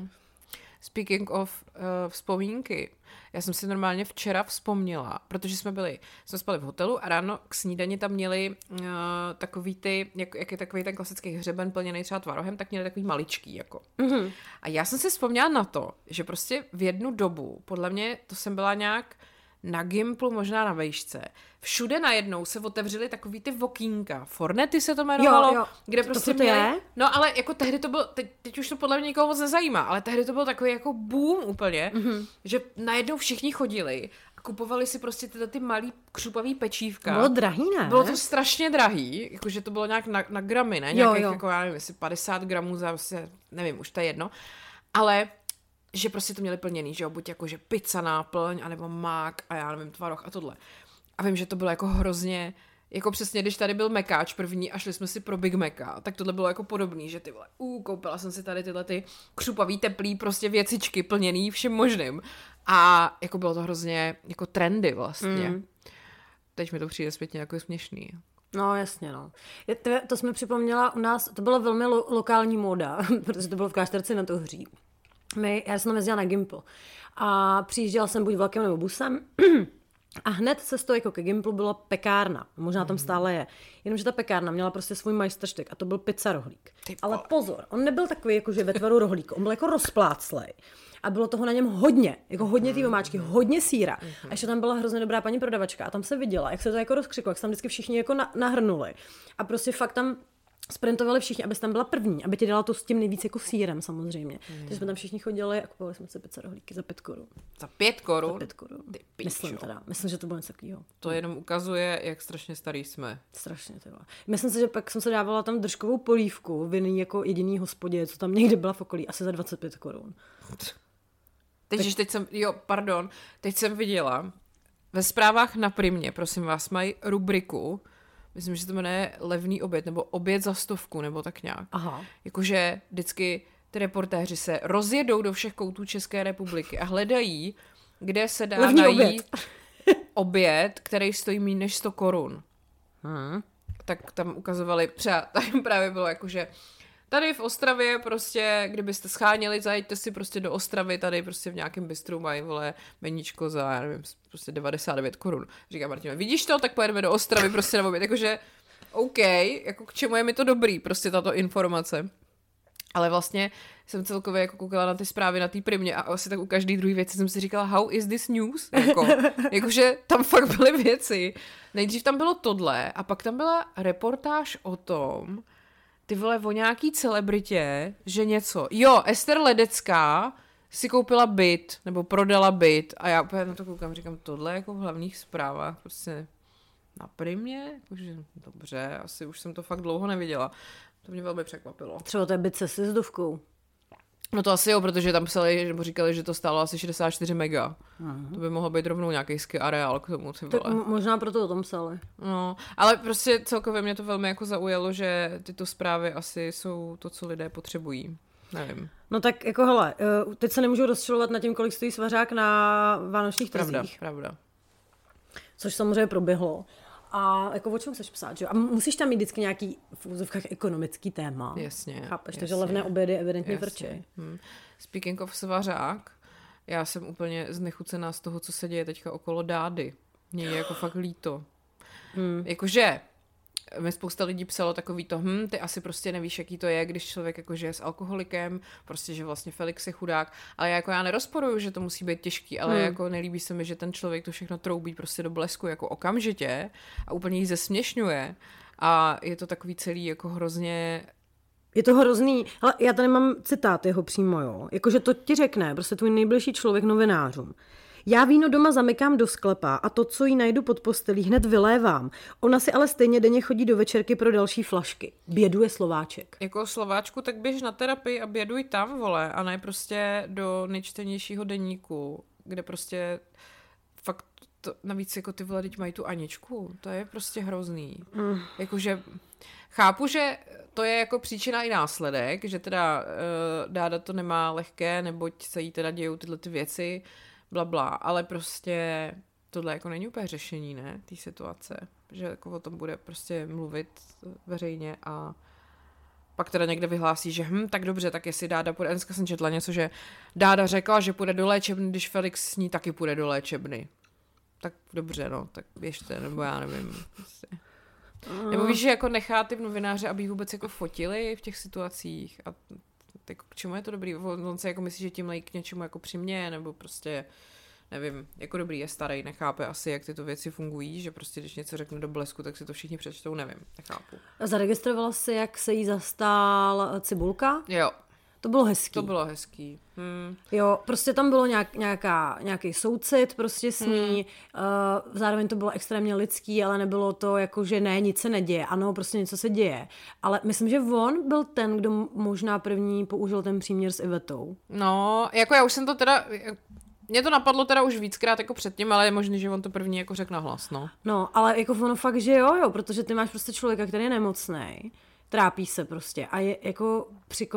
Speaking of vzpomínky, já jsem si normálně včera vzpomněla, protože jsme spali v hotelu a ráno k snídani tam měli takový ty, jak je takový ten klasický hřeben plněný třeba tvarohem, tak měli takový maličký, jako. A já jsem si vzpomněla na to, že prostě v jednu dobu, podle mě, to jsem byla nějak na Gimplu, možná na vejšce. Všude najednou se otevřely takový ty vokínka. Fornety se to jmenovalo. Jo. Kde prostě to je? No ale jako tehdy to bylo, teď už to podle mě nikoho moc nezajímá, ale tehdy to byl takový jako boom úplně, že najednou všichni chodili a kupovali si prostě tyhle ty malý křupavý pečívka. Bylo drahý, ne? Bylo to strašně drahý, jakože to bylo nějak na gramy, ne? Nějakých jako, já nevím, jestli 50 gramů za, vlastně, nevím, už to je jedno. Ale že prostě to měli plněný, že jo, buď jako, že pizza náplň, anebo mák a já nevím, tvaroh a tohle. A vím, že to bylo jako hrozně, jako přesně, když tady byl Mekáč první a šli jsme si pro Big Maca, tak tohle bylo jako podobný, že ty vole, koupila jsem si tady tyhle ty křupavý, teplý prostě věcičky plněný všem možným. A jako bylo to hrozně jako trendy vlastně. teď mi to přijde zpětně jako směšný. No, jasně, no. To jsme připomněla u nás, to byla velmi lokální móda, protože to bylo v Klášterci na Tohří. Já jsem tam jezdila na Gimpl a přijížděla jsem buď vlakem nebo busem a hned cestou jako ke Gimplu byla pekárna. Možná tam stále je. Jenomže ta pekárna měla prostě svůj majstrštyk a to byl pizza rohlík. Ale pozor, on nebyl takový jakože ve tvaru rohlíku, on byl jako rozpláclej. A bylo toho na něm hodně, jako hodně té omáčky, hodně sýra. A ještě tam byla hrozně dobrá paní prodavačka a tam se viděla, jak se to jako rozkřiklo, jak se tam vždycky všichni jako nahrnuli. A prostě fakt tam sprintovali všichni, abys tam byla první, aby ti dala to s tím nejvíc jako sýrem samozřejmě. Takže jsme tam všichni chodili a kupovali jsme si pizza rohlíky za 5 korun. Za 5 korun? Za 5 korun. Myslím, že to bylo něco takového. To jenom ukazuje, jak strašně starý jsme. Strašně, tyhle. Myslím si, že pak jsem se dávala tam držkovou polívku v jiný jako jediný hospodě, co tam někde byla v okolí, asi za 25 korun. Teď jsem viděla, ve zprávách na Primě, prosím vás, mají rubriku, myslím, že to jmenuje levný oběd, nebo oběd za 100, nebo tak nějak. Aha. Jakože vždycky ty reportéři se rozjedou do všech koutů České republiky a hledají, kde se dá levný najít oběd, který stojí méně než 100 korun. Tak tam ukazovali, třeba tam právě bylo jakože tady v Ostravě prostě, kdybyste scháněli, zajeďte si prostě do Ostravy, tady prostě v nějakém bistru mají, vole, meníčko za, já nevím, prostě 99 korun. Říká Martina, vidíš to, tak pojedeme do Ostravy prostě na oběd. Jakože, OK, jako k čemu je mi to dobrý, prostě tato informace. Ale vlastně jsem celkově jako koukala na ty zprávy na té Primě a asi tak u každý druhý věci jsem si říkala, how is this news? Jakože tam fakt byly věci. Nejdřív tam bylo tohle a pak tam byla reportáž o tom, ty vole, o nějaký celebritě, že něco. Jo, Ester Ledecká si koupila byt, nebo prodala byt a já úplně na to koukám, říkám, tohle jako v hlavních zprávách, prostě na Primě, jakože dobře, asi už jsem to fakt dlouho neviděla. To mě velmi překvapilo. Třeba to je byt se sjezdovkou. No to asi jo, protože tam psali, nebo říkali, že to stálo asi 64 mega. Aha. To by mohlo být rovnou nějaký ski areál k tomu, ty vole. Možná proto o tom psali. No, ale prostě celkově mě to velmi jako zaujalo, že tyto zprávy asi jsou to, co lidé potřebují. Nevím. No tak jako hele, teď se nemůžu rozčilovat nad tím, kolik stojí svařák na vánočních trzích. Pravda. Což samozřejmě proběhlo. A jako o čem chceš psát, že? A musíš tam mít vždycky nějaký v úzovkách ekonomický téma. Jasně. Chápeš, takže levné obědy evidentně vrčej. Speaking of svařák, já jsem úplně znechucená z toho, co se děje teďka okolo Dády. Mně je jako fakt líto. Jakože mi spousta lidí psalo takový to, ty asi prostě nevíš, jaký to je, když člověk jakože je s alkoholikem, prostě, že vlastně Felix je chudák, ale já nerozporuju, že to musí být těžký, ale jako nelíbí se mi, že ten člověk to všechno troubí prostě do blesku jako okamžitě a úplně jí zesměšňuje a je to takový celý jako hrozně... Je to hrozný, ale já tady mám citát jeho přímo, jo, jakože to ti řekne, prostě tvůj nejbližší člověk novinářům. Já víno doma zamykám do sklepa a to, co jí najdu pod postelí, hned vylévám. Ona si ale stejně denně chodí do večerky pro další flašky. Běduje Slováček. Jako Slováčku, tak běž na terapii a běduj tam, vole, a ne prostě do nejčtenějšího deníku, kde prostě fakt to, navíc jako ty vole, teď mají tu Aničku. To je prostě hrozný. Jakože chápu, že to je jako příčina i následek, že teda Dáda to nemá lehké, neboť se jí teda dějou tyhle ty věci, blabla, ale prostě tohle jako není úplně řešení, ne, té situace, že jako o tom bude prostě mluvit veřejně a pak teda někde vyhlásí, že tak dobře, tak jestli Dáda půjde, dneska jsem četla něco, že Dáda řekla, že půjde do léčebny, když Felix s ní taky půjde do léčebny. Tak dobře, no, tak běžte, nebo já nevím. Prostě. Nebo víš, že jako nechá ty novináře, aby vůbec jako fotili v těch situacích a tak k čemu je to dobrý? On se jako myslí, že tím k něčemu jako přiměje, nebo prostě, nevím, jako dobrý je starý, nechápe asi, jak tyto věci fungují, že prostě když něco řekne do blesku, tak si to všichni přečtou, nevím, nechápu. A zaregistrovala jsi, jak se jí zastal Cibulka? Jo. To bylo hezký. To bylo hezký. Jo, prostě tam bylo nějaký soucit prostě s ní, zároveň to bylo extrémně lidský, ale nebylo to jako, že ne, nic se neděje. Ano, prostě něco se děje. Ale myslím, že on byl ten, kdo možná první použil ten příměr s Ivetou. No, jako já už jsem to teda... Mě to napadlo teda už víckrát jako předtím, ale je možný, že on to první jako řekl nahlas, no. No, ale jako ono fakt, že jo, protože ty máš prostě člověka, který je nemocnej, trápí se prostě a je jako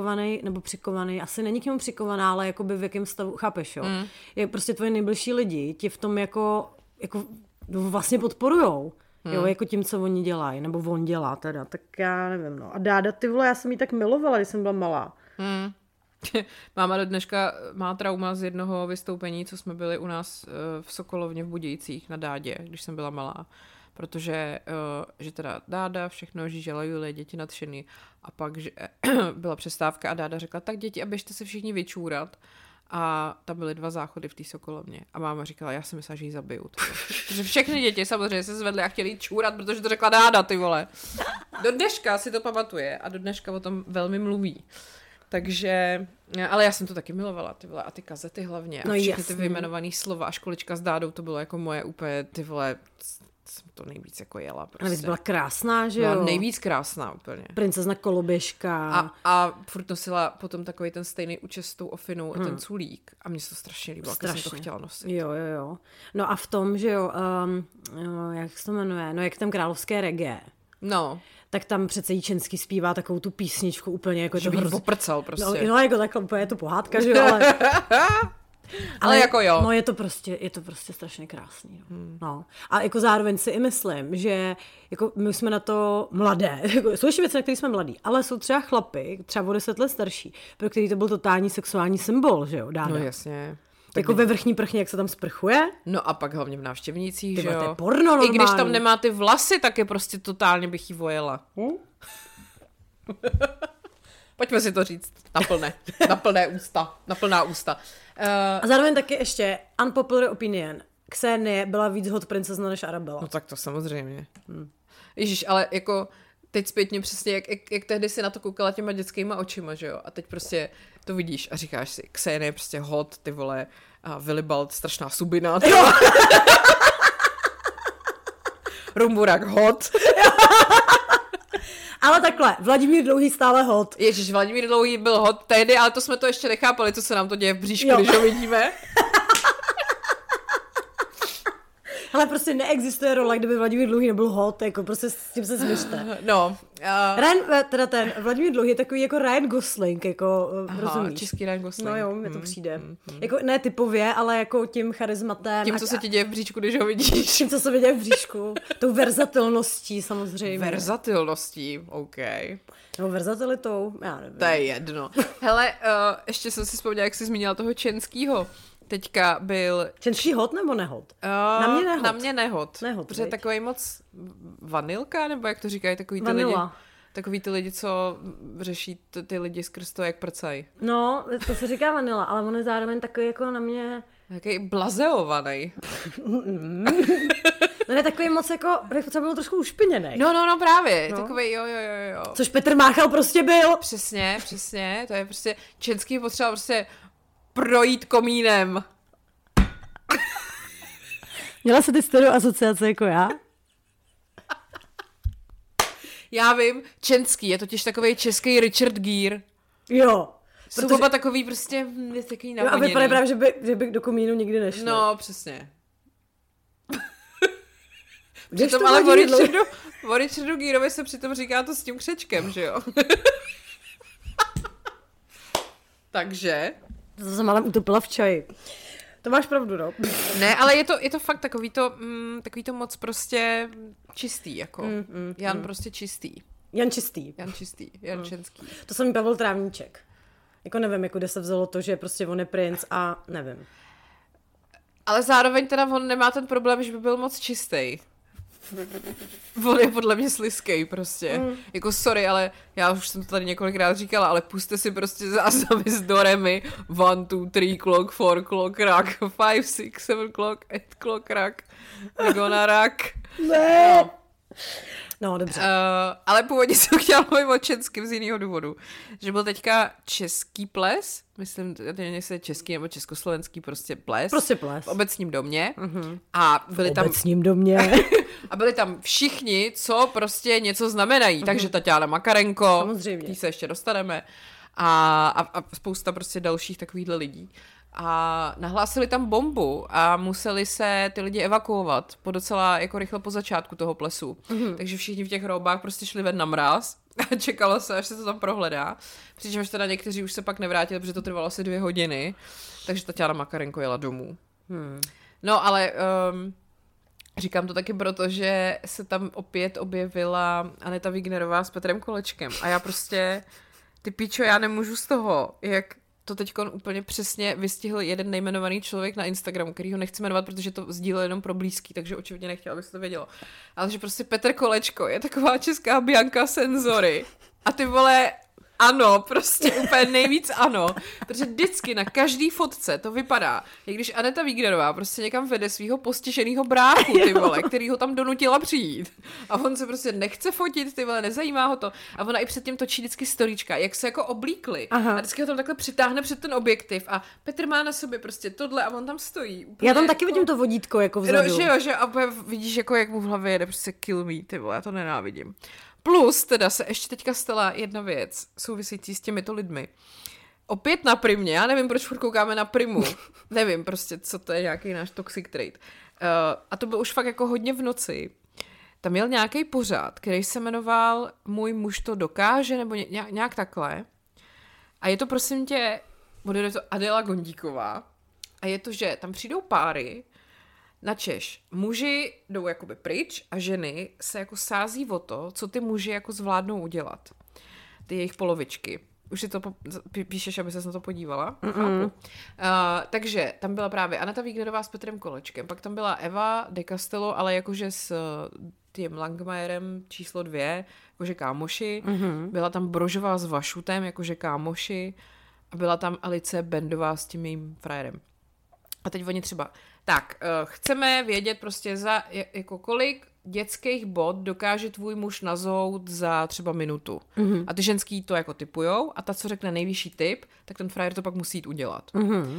přikovaný, asi není k němu přikovaná, ale jakoby v jakém stavu, chápeš, jo? Je prostě tvoje nejbližší lidi, ti v tom jako vlastně podporujou. Jo, jako tím, co oni dělají, nebo on dělá teda, tak já nevím, no. A Dáda, ty vole, já jsem jí tak milovala, když jsem byla malá. Máma do dneška má trauma z jednoho vystoupení, co jsme byli u nás v Sokolovně v Budějcích na Dádě, když jsem byla malá. Protože že teda Dáda, všechno žížela Julie, děti nadšený. A pak že byla přestávka a Dáda řekla, tak děti, a běžte se všichni vyčůrat. A tam byly 2 záchody v té Sokolovně. A máma říkala, já si myslela, že ji zabiju. Protože všechny děti samozřejmě se zvedly a chtěli jít čůrat, protože to řekla Dáda, ty vole. Do dneška si to pamatuje a do dneška o tom velmi mluví. Takže, ale já jsem to taky milovala, ty vole, a ty kazety hlavně. A všechny ty vyjmenovaný slova a školička s Dádou, to bylo jako moje úplně, ty vole, jsem to nejvíc jako jela. Prostě. Ale byla krásná, že jo? Byla nejvíc krásná úplně. Princezna Koloběžka. A furt nosila potom takový ten stejný účes s tou ofinou a ten culík. A mně se to strašně líbilo, jak jsem to chtěla nosit. Jo. No a v tom, že jo, jak se to jmenuje, no jak tam královské reggae. No. Tak tam přece Jičenský zpívá takovou tu písničku úplně jako... Že by jí oprcal prostě. No jako takhle úplně je to pohádka, že jo, ale... Ale jako jo. No je to prostě strašně krásný. No. A jako zároveň si i myslím, že jako my jsme na to mladé, jako jsou ještě věci, na které jsme mladí, ale jsou třeba chlapy, třeba o 10 let starší, pro který to byl totální sexuální symbol, že jo, Dáda. No jasně. Jako ve vrchní prchně, jak se tam sprchuje. No a pak hlavně v návštěvnících, že jo. To je porno normální. I když tam nemá ty vlasy, tak je prostě totálně bych jí vojela. Pojďme si to říct na plná ústa. A zároveň taky ještě unpopular opinion. Ksenie byla víc hot princezna než Arabella. No tak to samozřejmě. Ježíš, ale jako teď zpětně přesně, jak tehdy si na to koukala těma dětskýma očima, že jo? A teď prostě to vidíš a říkáš si, Ksenie je prostě hot, ty vole, a Willibald strašná subina. Rumburak hot. Ale takhle, Vladimír Dlouhý stále hot. Ježíš, Vladimír Dlouhý byl hot tehdy, ale to jsme to ještě nechápali, co se nám to děje v bříšku, když ho vidíme. Ale prostě neexistuje role, kdyby Vladimír Dlouhý nebyl hot, jako prostě s tím se směšte. No. Vladimír Dlouhý je takový jako Ryan Gosling, jako rozumíš? Český Ryan Gosling. No jo, mně to přijde. Jako ne typově, ale jako tím charizmatem. Tím, co se ti děje v bříšku, když ho vidíš. Tím, co se mi děje v bříšku. Tou verzatilností samozřejmě. Verzatilností, OK. Nebo verzatilitou, já nevím. To je jedno. Hele, ještě jsem si vzpomněla, jak jsi zmínila toho Čenskýho. Teďka byl... Čenský hot nebo nehot? Na mě nehot. Protože viď? takový moc vanilka, nebo jak to říkají, takový ty lidi, co řeší ty lidi skrz to, jak prcají. No, to se říká vanila, ale on je zároveň takový jako na mě... Takový blazeovaný. No ne, takový moc jako byl trošku ušpiněnej. No právě, takový jo. Což Petr Máchal prostě byl. Přesně, to je prostě, Čenský potřeboval prostě projít komínem. Měla jsi ty stejnou asociace jako já? Já vím, Čenský je totiž takovej český Richard Gere. Jo. Jsou oba takový prostě takový navoněný. No a vypadá právě, že by do komínu nikdy nešli. No, přesně. Když přitom ale o Richardu Gerovi se přitom říká to s tím křečkem, že jo? Takže... To jsem ale utopila v čaji. To máš pravdu, no. Ne, ale je to fakt takový to moc prostě čistý, jako. Jan prostě čistý. Jan Čistý. Jan Čenský. To jsem mi Pavel Trávníček. Jako nevím, jako kde se vzalo to, že prostě on je princ a nevím. Ale zároveň teda on nemá ten problém, že by byl moc čistý. On je podle mě slizkej prostě. Jako sorry, ale já už jsem to tady několikrát říkala, ale puste si prostě záznamy s Doremi 1, 2, 3 clock, 4 clock, rock, 5, 6, 7 clock, 8 clock, rock. Gonna rock. Ne. No, dobře. Ale původně jsem chtěla mluvit o českým z jiného důvodu. Že byl teďka český ples, myslím, jestli je český nebo československý prostě ples. Prostě ples. V Obecním domě. A byli tam... Obecním domě. A byli tam všichni, co prostě něco znamenají. Takže Taťána Makarenko, samozřejmě. Tý se ještě dostaneme. A spousta prostě dalších takovýchhle lidí. A nahlásili tam bombu a museli se ty lidi evakuovat docela jako rychle po začátku toho plesu. Takže všichni v těch roubách prostě šli ven na mráz a čekalo se, až se to tam prohledá. Přičemž teda někteří už se pak nevrátili, protože to trvalo asi 2 hodiny. Takže Taťána Makarenko jela domů. No ale Říkám to taky proto, že se tam opět objevila Aneta Wignerová s Petrem Kolečkem a já prostě, ty pičo, já nemůžu z toho, jak to teďkon úplně přesně vystihl jeden nejmenovaný člověk na Instagramu, který ho nechci jmenovat, protože to sdílel jenom pro blízký, takže očividně nechtěl, aby se to vědělo. Ale že prostě Petr Kolečko je taková česká Bianca Sensory a ty vole, ano, prostě úplně nejvíc ano, protože vždycky na každý fotce to vypadá, jak když Aneta Wignerová prostě někam vede svého postiženého bráchu, ty vole, který ho tam donutila přijít. A on se prostě nechce fotit, ty vole, nezajímá ho to. A ona i předtím točí vždycky storíčka, jak se jako oblíkli. Aha. A vždycky ho tam takhle přitáhne před ten objektiv a Petr má na sobě prostě tohle a on tam stojí. Já tam taky vidím to vodítko jako vzadu. No, že jo, že a vidíš, jako jak mu v hlavě jede prostě kill me, ty vole, já to nenávidím. Plus teda se ještě teďka stala jedna věc související s těmito lidmi. Opět na Primě, já nevím, proč furt koukáme na Primu. Nevím prostě, co to je nějaký náš toxic trait. A to bylo už fakt jako hodně v noci. Tam měl nějaký pořad, který se jmenoval Můj muž to dokáže, nebo nějak takhle. A je to prosím tě, bude to Adela Gondíková. A je to, že tam přijdou páry, načež muži jdou jakoby pryč a ženy se jako sází o to, co ty muži jako zvládnou udělat. Ty jejich polovičky. Už si to píšeš, aby ses na to podívala? Chápu. Takže tam byla právě Aneta Wignerová s Petrem Kolečkem, pak tam byla Eva de Castello, ale jakože s tím Langmajerem číslo 2, jakože kámoši. Byla tam Brožová s Vašutem, jakože kámoši. A byla tam Alice Bendová s tím jejím frajerem. A teď oni třeba, tak, chceme vědět prostě jako kolik dětských bod dokáže tvůj muž nazout za třeba minutu. A ty ženský to jako typujou a ta, co řekne nejvyšší tip, tak ten frajer to pak musí jít udělat.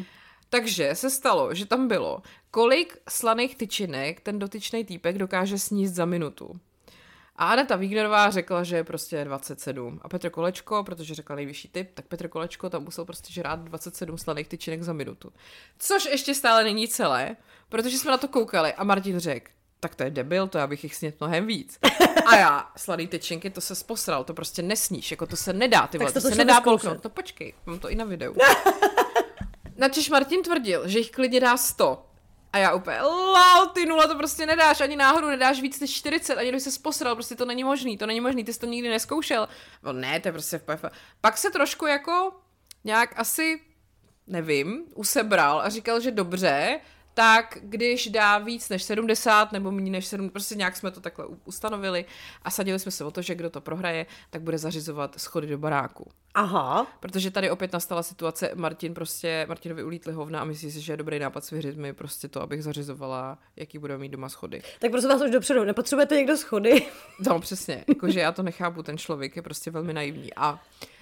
Takže se stalo, že tam bylo, kolik slaných tyčinek ten dotyčný týpek dokáže sníst za minutu. A Aneta Wignerová řekla, že je prostě 27. A Petr Kolečko, protože řekla nejvyšší tip, tak Petr Kolečko tam musel prostě žrát 27 slaných tyčinek za minutu. Což ještě stále není celé, protože jsme na to koukali a Martin řekl, tak to je debil, to já bych jich snět mnohem víc. A já, slaný tyčinky, to se posral, to prostě nesníš, jako to se nedá, ty vole, to se nedá polknout. No počkej, mám to i na videu. Načež Martin tvrdil, že jich klidně dá 100. A já úplně, lol, ty nula, to prostě nedáš, ani náhodou nedáš víc než 40, ani když se posral, prostě to není možný, ty jsi to nikdy neskoušel. No ne, to je prostě v PF. Pak se trošku jako nějak asi, nevím, usebral a říkal, že dobře, tak když dá víc než 70 nebo méně než 70, prostě nějak jsme to takhle ustanovili a sadili jsme se o to, že kdo to prohraje, tak bude zařizovat schody do baráku. Aha. Protože tady opět nastala situace, Martinovi ulítli hovna a myslí si, že je dobrý nápad svěřit mi prostě to, abych zařizovala, jaký budeme mít doma schody. Tak prosím vás už dopředu, nepotřebujete někdo schody? No přesně, jakože já to nechápu, ten člověk je prostě velmi naivní a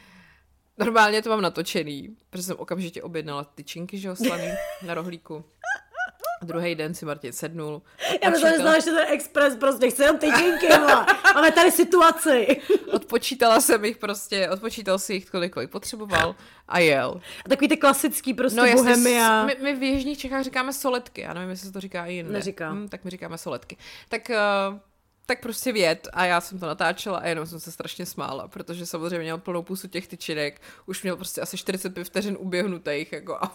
normálně to mám natočený, protože jsem okamžitě objednala tyčinky, že jo, slaný na rohlíku. Druhý den si Martin sednul. Já bych neznala, že ten Express prostě chce jen tyčinky, máme tady situaci. Odpočítal si jich kolik potřeboval a jel. A takový ty klasický prostě bohemia. My v jižních Čechách říkáme soletky, já nevím, jestli se to říká i jinde. Neříká. Tak my říkáme soletky. Tak prostě věd a já jsem to natáčela a jenom jsem se strašně smála, protože samozřejmě měl plnou pusu těch tyčinek, už měl prostě asi 45 vteřin uběhnutých, jako a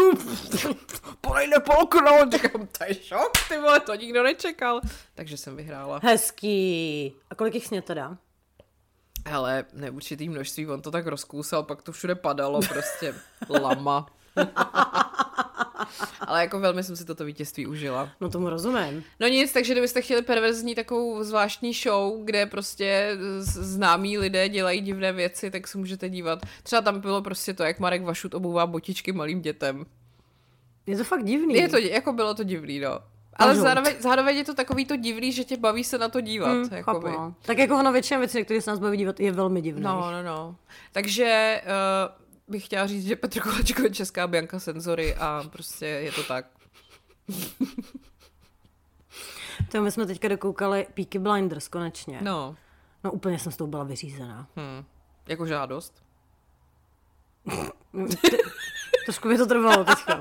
pojďme polknout, říkám, to je šok, ty vole, to nikdo nečekal, takže jsem vyhrála. Hezký. A kolik jich snět teda? Hele, neurčitý množství, on to tak rozkousal, pak to všude padalo, prostě lama. Ale jako velmi jsem si toto vítězství užila. No tomu rozumím. No nic, takže kdybyste chtěli perverzní takovou zvláštní show, kde prostě známí lidé dělají divné věci, tak se můžete dívat. Třeba tam bylo prostě to, jak Marek Vašut obouvá botičky malým dětem. Je to fakt divný. Jako bylo to divný, no. Ale zároveň je to takový to divný, že tě baví se na to dívat. Chápu, no. Tak jako ono většina věcí, které se nás baví dívat, je velmi divný. No. Takže bych chtěla říct, že Petr Kolečko je česká Bianca Sensory a prostě je to tak. To my jsme teďka dokoukali Peaky Blinders konečně. No úplně jsem s tou byla vyřízená. Jako žádost? Trošku mi to trvalo teďka.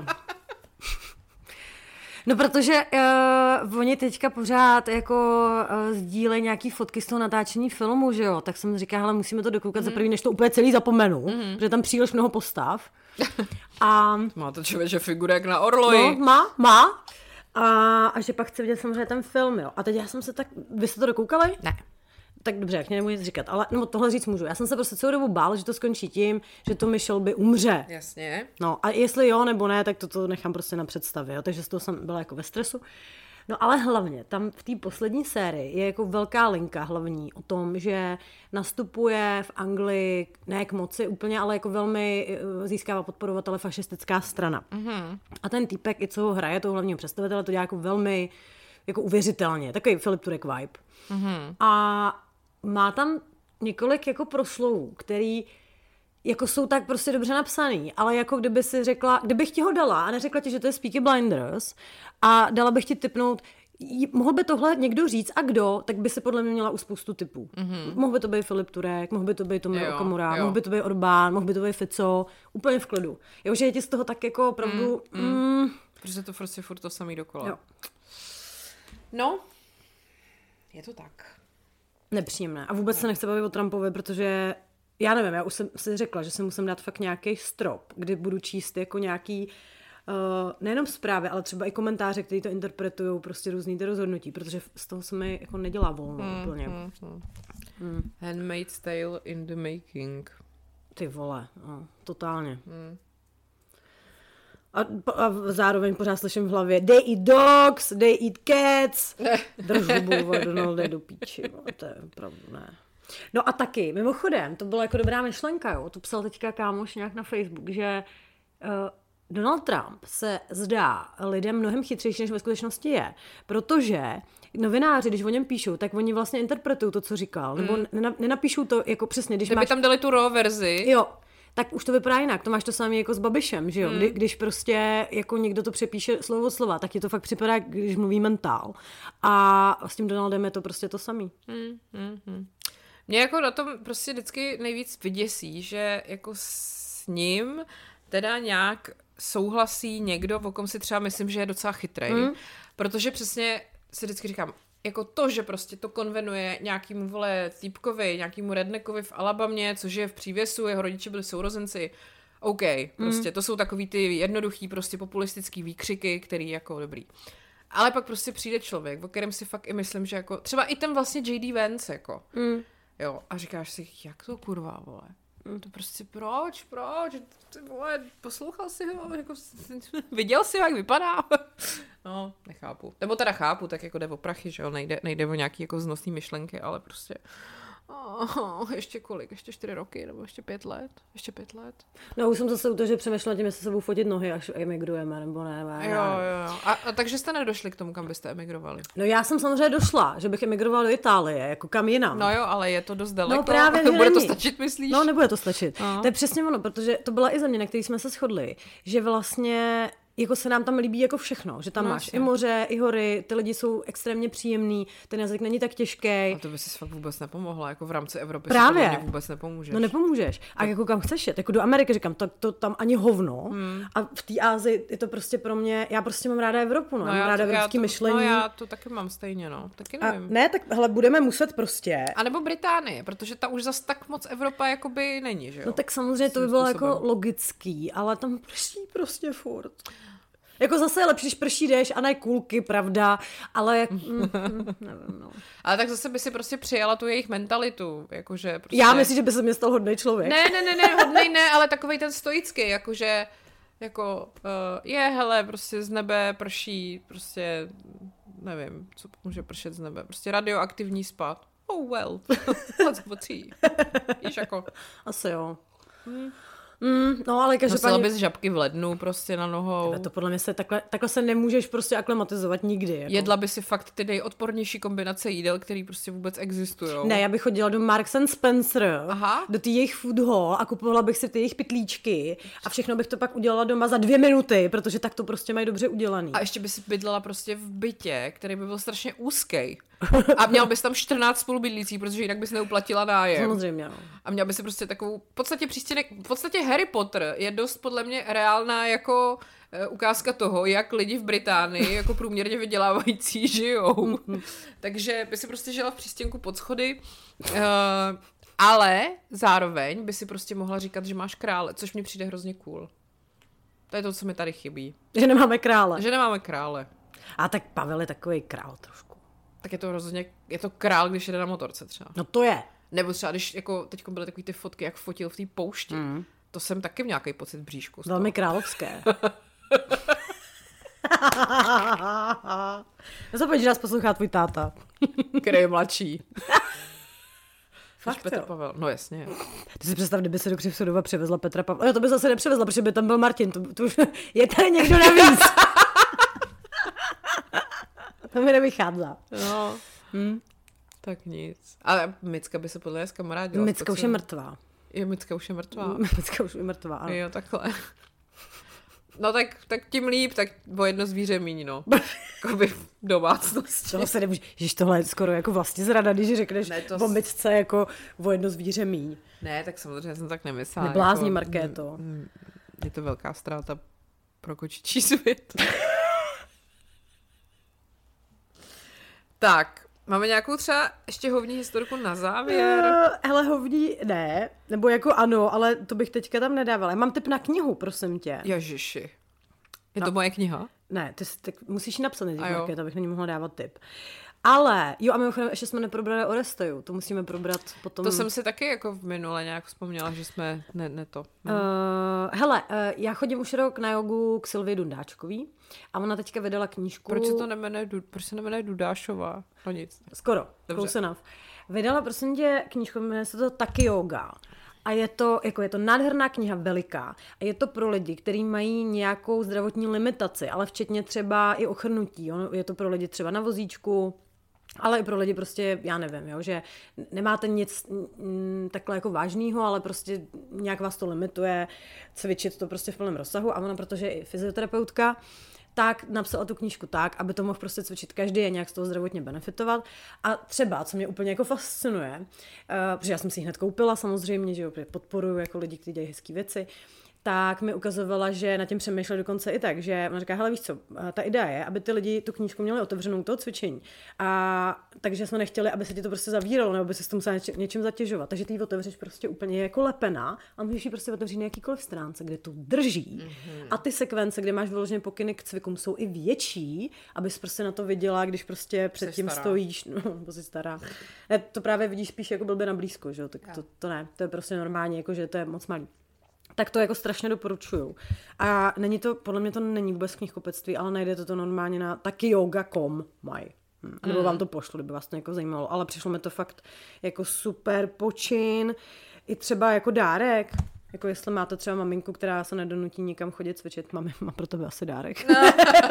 No protože oni teďka pořád jako sdílejí nějaký fotky z toho natáčení filmu, že jo, tak jsem říkala, hele, musíme to dokoukat za první, než to úplně celý zapomenu, protože tam příliš mnoho postav. A má to člověče figura jak na orloji. No, má. A že pak chci vidět samozřejmě ten film, jo. A teď já jsem se tak... Vy jste to dokoukali? Ne. Tak dobře, jak mě nemůžu říkat, ale no, tohle říct můžu. Já jsem se prostě celou dobu bál, že to skončí tím, že Tommy Shelby umře. Jasně. No a jestli jo nebo ne, tak to nechám prostě na představě, jo. Takže z toho jsem byla jako ve stresu. No ale hlavně, tam v té poslední sérii je jako velká linka hlavní o tom, že nastupuje v Anglii ne k moci úplně, ale jako velmi získává podporovatele fašistická strana. Mm-hmm. A ten týpek, i co ho hraje, toho hlavního představitele, to dělá jako velmi jako uvěřitelně. Takový Filip Turek vibe. Mm-hmm. A má tam několik jako proslovů, který jako jsou tak prostě dobře napsaný, ale jako kdyby si řekla, kdybych ti ho dala a neřekla ti, že to je Peaky Blinders a dala bych ti tipnout, mohl by tohle někdo říct a kdo, tak by si podle mě měla u spoustu typů. Mm-hmm. Mohl by to být Filip Turek, mohl by to být Tomio Okamura, mohl by to být Orbán, mohl by to být Fico, úplně v klidu. Jo, že je ti z toho tak jako opravdu... Protože to prostě furt to samý dokola. Jo. No, je to tak. Nepříjemné. A vůbec se nechci bavit o Trumpovi, protože já nevím, já už jsem si řekla, že si musím dát fakt nějaký strop, kdy budu číst jako nějaký nejenom zprávy, ale třeba i komentáře, který to interpretují prostě různý ty rozhodnutí, protože z toho se mi jako nedělá volno úplně. Handmaid's Tale in the making. Ty vole, no, totálně. A zároveň pořád slyším v hlavě they eat dogs, they eat cats. Drž hubu, Donalde, do píči. No, to je opravdu ne. No a taky, mimochodem, to byla jako dobrá myšlenka, jo. To psal teďka kámoš nějak na Facebook, že Donald Trump se zdá lidem mnohem chytřejší, než ve skutečnosti je. Protože novináři, když o něm píšou, tak oni vlastně interpretují to, co říkal. Nebo nenapíšou to jako přesně, když máš... tam dali tu raw verzi. Jo. Tak už to vypadá jinak. To máš to samé jako s Babišem, že jo? Když prostě jako někdo to přepíše slovo od slova, tak ti to fakt připadá, když mluví mentál. A s tím Donaldem je to prostě to samý. Mě jako na tom prostě vždycky nejvíc vyděsí, že jako s ním teda nějak souhlasí někdo, o kom si třeba myslím, že je docela chytrej. Protože přesně si vždycky říkám, jako to, že prostě to konvenuje nějakýmu vole týpkovi, nějakýmu redneckovi v Alabamě, což je v přívěsu, jeho rodiče byli sourozenci. OK, prostě to jsou takový ty jednoduchý, prostě populistický výkřiky, který jako dobrý. Ale pak prostě přijde člověk, o kterém si fakt i myslím, že jako, třeba i ten vlastně J.D. Vance, jako. Jo, a říkáš si, jak to kurva, vole. To prostě proč, ty vole, poslouchal jsi ho, jako, viděl jsi ho, jak vypadá. No, nechápu. Nebo teda chápu, tak jako jde o prachy, že jo, nejde o nějaký jako vznosný myšlenky, ale prostě ještě kolik, ještě 4 roky, nebo ještě 5 let, No už jsem zase u toho, že přemýšlela tím, jestli se budou fotit nohy, až emigrujeme, nebo ne. Jo. A takže jste nedošli k tomu, kam byste emigrovali? No já jsem samozřejmě došla, že bych emigrovala do Itálie, jako kam jinam. No jo, ale je to dost daleko. No právě bude to stačit, myslíš? No nebude to stačit. To je přesně ono, protože to byla i země, na který jsme se shodli, že vlastně jako se nám tam líbí jako všechno, že tam máš i moře, i hory, ty lidi jsou extrémně příjemný, ten jazyk není tak těžký. A to by si fakt vůbec nepomohla, jako v rámci Evropy právě. Si to vůbec nepomůžeš. No nepomůžeš. A jako kam chceš jet? Jako do Ameriky říkám, tak to tam ani hovno. A v té Asii je to prostě pro mě, já prostě mám ráda Evropu, mám ráda evropský myšlení. No já to taky mám stejně, no. Taky nevím. A ne, tak hele, budeme muset prostě. A nebo Británie, protože ta už zas tak moc Evropa jakoby není, že jo? No tak samozřejmě to by bylo jako logický, ale tam prší prostě furt. Jako zase je lepší, když prší déšť a ne kulky, pravda, ale jak, nevím, no. Ale tak zase by si prostě přijala tu jejich mentalitu, jakože prostě... Já myslím, že by se mě stal hodnej člověk. Ne, hodnej ne, ale takovej ten stoický, jakože, jako, hele, prostě z nebe prší, prostě, nevím, co může pršet z nebe, prostě radioaktivní spad. Oh well, let's go tea. Víš, jako... Asi jo. No, ale každopádně... Nosila bys žabky v lednu prostě na nohou. To podle mě se takhle se nemůžeš prostě aklimatizovat nikdy. Jako. Jedla by si fakt ty nejodpornější kombinace jídel, který prostě vůbec existujou. Ne, já bych chodila do Marks and Spencer, do té jejich food hall a kupovala bych si ty jejich pytlíčky a všechno bych to pak udělala doma za 2 minuty, protože tak to prostě mají dobře udělaný. A ještě by si bydlela prostě v bytě, který by byl strašně úzký. A měl bys tam 14 spolubydlících, protože jinak bys neuplatila nájem. Samozřejmě, no. A měl by si prostě takovou, v podstatě Harry Potter je dost podle mě reálná jako ukázka toho, jak lidi v Británii jako průměrně vydělávající žijou. Takže by si prostě žila v přístěnku pod schody, ale zároveň by si prostě mohla říkat, že máš krále, což mi přijde hrozně cool. To je to, co mi tady chybí. Že nemáme krále. Že nemáme krále. A tak Pavel je takový král trošku. Tak je to rozhodně, je to král, když jede na motorce třeba. No to je. Nebo třeba, když jako teď byly takový ty fotky, jak fotil v té poušti. To jsem taky v nějaký pocit v bříšku. Velmi královské. Nezapomeň, že nás poslouchá tvůj táta. Který je mladší. Fakt Petr Pavel. No jasně. Ty si představ, kdyby se do Křivsudova přivezla Petra Pavla. No to by zase nepřivezla, protože by tam byl Martin. To už je tady někdo navíc. To mi nevychází. No. Tak nic. Ale Micka by se podle mě kamarádila. Micka už je mrtvá. Micka už je mrtvá. Micka už je mrtvá, ano. Jo, takhle. No tak tím líp, tak o jedno zvíře míň, no. Jakoby v domácnosti. Toho se nemůže, že tohle je skoro jako vlastně zrada, když řekneš o Micce jako o jedno zvíře míň. Ne, tak samozřejmě jsem tak nemyslela. Neblázni, jako, Markéto. Je to velká ztráta pro kočičí svět. Tak, máme nějakou třeba ještě hovní historku na závěr? Hele, hovní ne, nebo jako ano, ale to bych teďka tam nedávala. Já mám tip na knihu, prosím tě. Ježiši. Je to moje kniha? Ne, ty musíš ji napsat nejdřív, Markéta, abych na ní mohla dávat tip. Ale, jo, a mimochodem ještě jsme neprobrali Oresteju, to musíme probrat potom. To jsem si taky jako v minule nějak vzpomněla, že jsme ne to. Hele, já chodím už rok na jogu k Silvii Dundáčkový a ona teďka vydala knížku. Proč se nemenuje Dudášová? No nic. Skoro, close enough. Vydala, prosím tě, knížku, jmenuje se to taky yoga. A je to nádherná kniha, veliká. A je to pro lidi, kteří mají nějakou zdravotní limitaci, ale včetně třeba i ochrnutí. Je to pro lidi třeba na vozíčku, ale i pro lidi prostě, já nevím, jo, že nemáte nic takhle jako vážného, ale prostě nějak vás to limituje, cvičit to prostě v plném rozsahu. A ona, protože je i fyzioterapeutka, tak napsala tu knížku tak, aby to mohl prostě cvičit každý a nějak z toho zdravotně benefitovat. A třeba, co mě úplně jako fascinuje, protože já jsem si ji hned koupila samozřejmě, že jo, podporuju jako lidi, kteří dělají hezké věci, tak mi ukazovala, že na tím přemýšleli dokonce i tak, že ona říká, hele víš co, ta idea je, aby ty lidi tu knížku měli otevřenou toho cvičení. A takže jsme nechtěli, aby se ti to prostě zavíralo, nebo aby se s tom musela něčím zatěžovat. Takže ty ji otevřeš prostě úplně jako lepená a můžeš ji prostě otevřít na jakýkoliv stránce, kde to drží. Mm-hmm. A ty sekvence, kde máš vyloženě pokyny k cvikům, jsou i větší, abys prostě na to viděla, když prostě před tím stojíš, no, bo jsi stará. Ne, to právě vidíš spíš jako blbě na blízko, že jo, tak to ne, to je prostě normálně, jako že to je moc malý. Tak to jako strašně doporučuju. A není to, podle mě to není vůbec knihkupectví, ale najdete to normálně na takyyoga.com mají. Nebo vám to pošlu, kdyby vás to jako zajímalo. Ale přišlo mi to fakt jako super počin. I třeba jako dárek. Jako jestli máte třeba maminku, která se nedonutí nikam chodit cvičit, mám pro tebe asi dárek. No.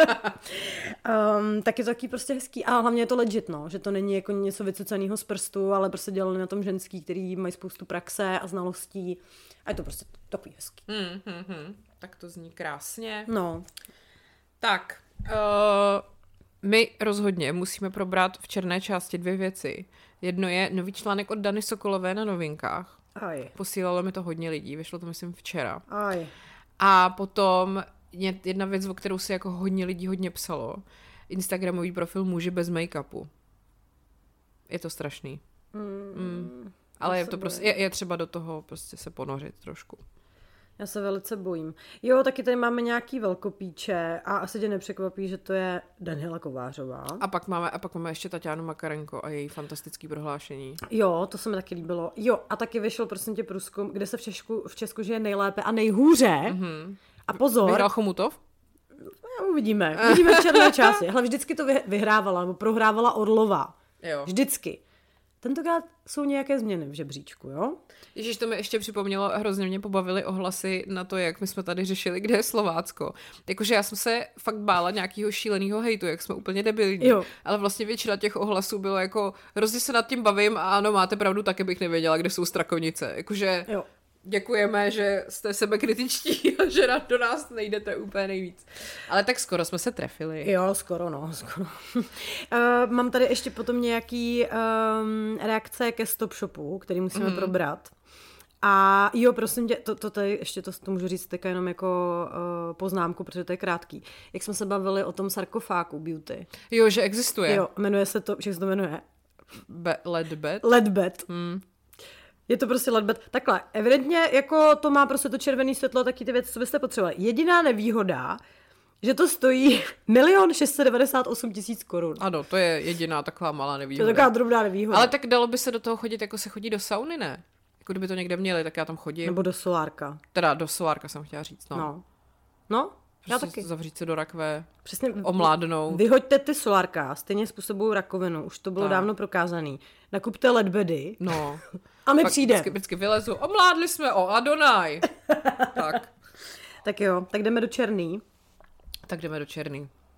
Tak je to taky prostě hezký. A hlavně je to legit, no, že to není jako něco vycucaného z prstu, ale prostě dělali na tom ženský, který mají spoustu praxe a znalostí. A je to prostě takový hezký. Tak to zní krásně. No. Tak, my rozhodně musíme probrat v černé části 2 věci. Jedno je nový článek od Dany Sokolové na Novinkách. Aj. Posílalo mi to hodně lidí, vyšlo to myslím včera. Aj. A potom jedna věc, o kterou si jako hodně lidí hodně psalo. Instagramový profil muži bez make-upu. Je to strašný. Ale je to prostě, je třeba do toho prostě se ponořit trošku. Já se velice bojím. Jo, taky tady máme nějaký velkopíče a asi tě nepřekvapí, že to je Daniela Kovářová. A pak máme ještě Taťánu Makarenko a její fantastické prohlášení. Jo, to se mi taky líbilo. Jo, a taky vyšel prosím tě průzkum, kde se v Česku žije nejlépe a nejhůře. Mm-hmm. A pozor. Vyhrál Chomutov? Uvidíme. Uvidíme v černé části. Hele, vždycky to vyhrávala, nebo prohrávala Orlová. Jo. Vždycky. Tentokrát jsou nějaké změny v žebříčku, jo? Ježíš, to mi ještě připomnělo, hrozně mě pobavily ohlasy na to, jak my jsme tady řešili, kde je Slovácko. Jakože já jsem se fakt bála nějakého šíleného hejtu, jak jsme úplně debilní. Jo. Ale vlastně většina těch ohlasů bylo jako, hrozně se nad tím bavím a ano, máte pravdu, taky bych nevěděla, kde jsou Strakovice. Jakože jo. Děkujeme, že jste sebekritičtí a že do nás nejdete úplně nejvíc. Ale tak skoro jsme se trefili. Jo, skoro. Mám tady ještě potom nějaký reakce ke Stop Shopu, který musíme probrat. A jo, prosím tě, to tady ještě to můžu říct teďka jenom jako poznámku, protože to je krátký. Jak jsme se bavili o tom sarkofágu beauty. Jo, že existuje. Jo, jmenuje se to, že se to jmenuje? Ledbet. Ledbet. Je to prostě ledbet. Takhle, evidentně jako to má prostě to červené světlo, taky ty věci, co byste potřebovali. Jediná nevýhoda, že to stojí 1 698 000 korun. Ano, to je jediná taková malá nevýhoda. To je taková drobná nevýhoda. Ale tak dalo by se do toho chodit, jako se chodí do sauny, ne? Jako kdyby to někde měli, tak já tam chodím. Nebo do solárka. Teda do solárka jsem chtěla říct, No, já prostě taky. Zavřít se do rakve, Přesně, omládnout. Vyhoďte ty solárka, stejně způsobují rakovinu, už to bylo dávno prokázaný. Nakupte ledbedy. No. A my Pak přijde. Vždycky vylezu, omládli jsme, Adonaj. Tak. Tak jo, tak jdeme do černý. Tak jdeme do černý.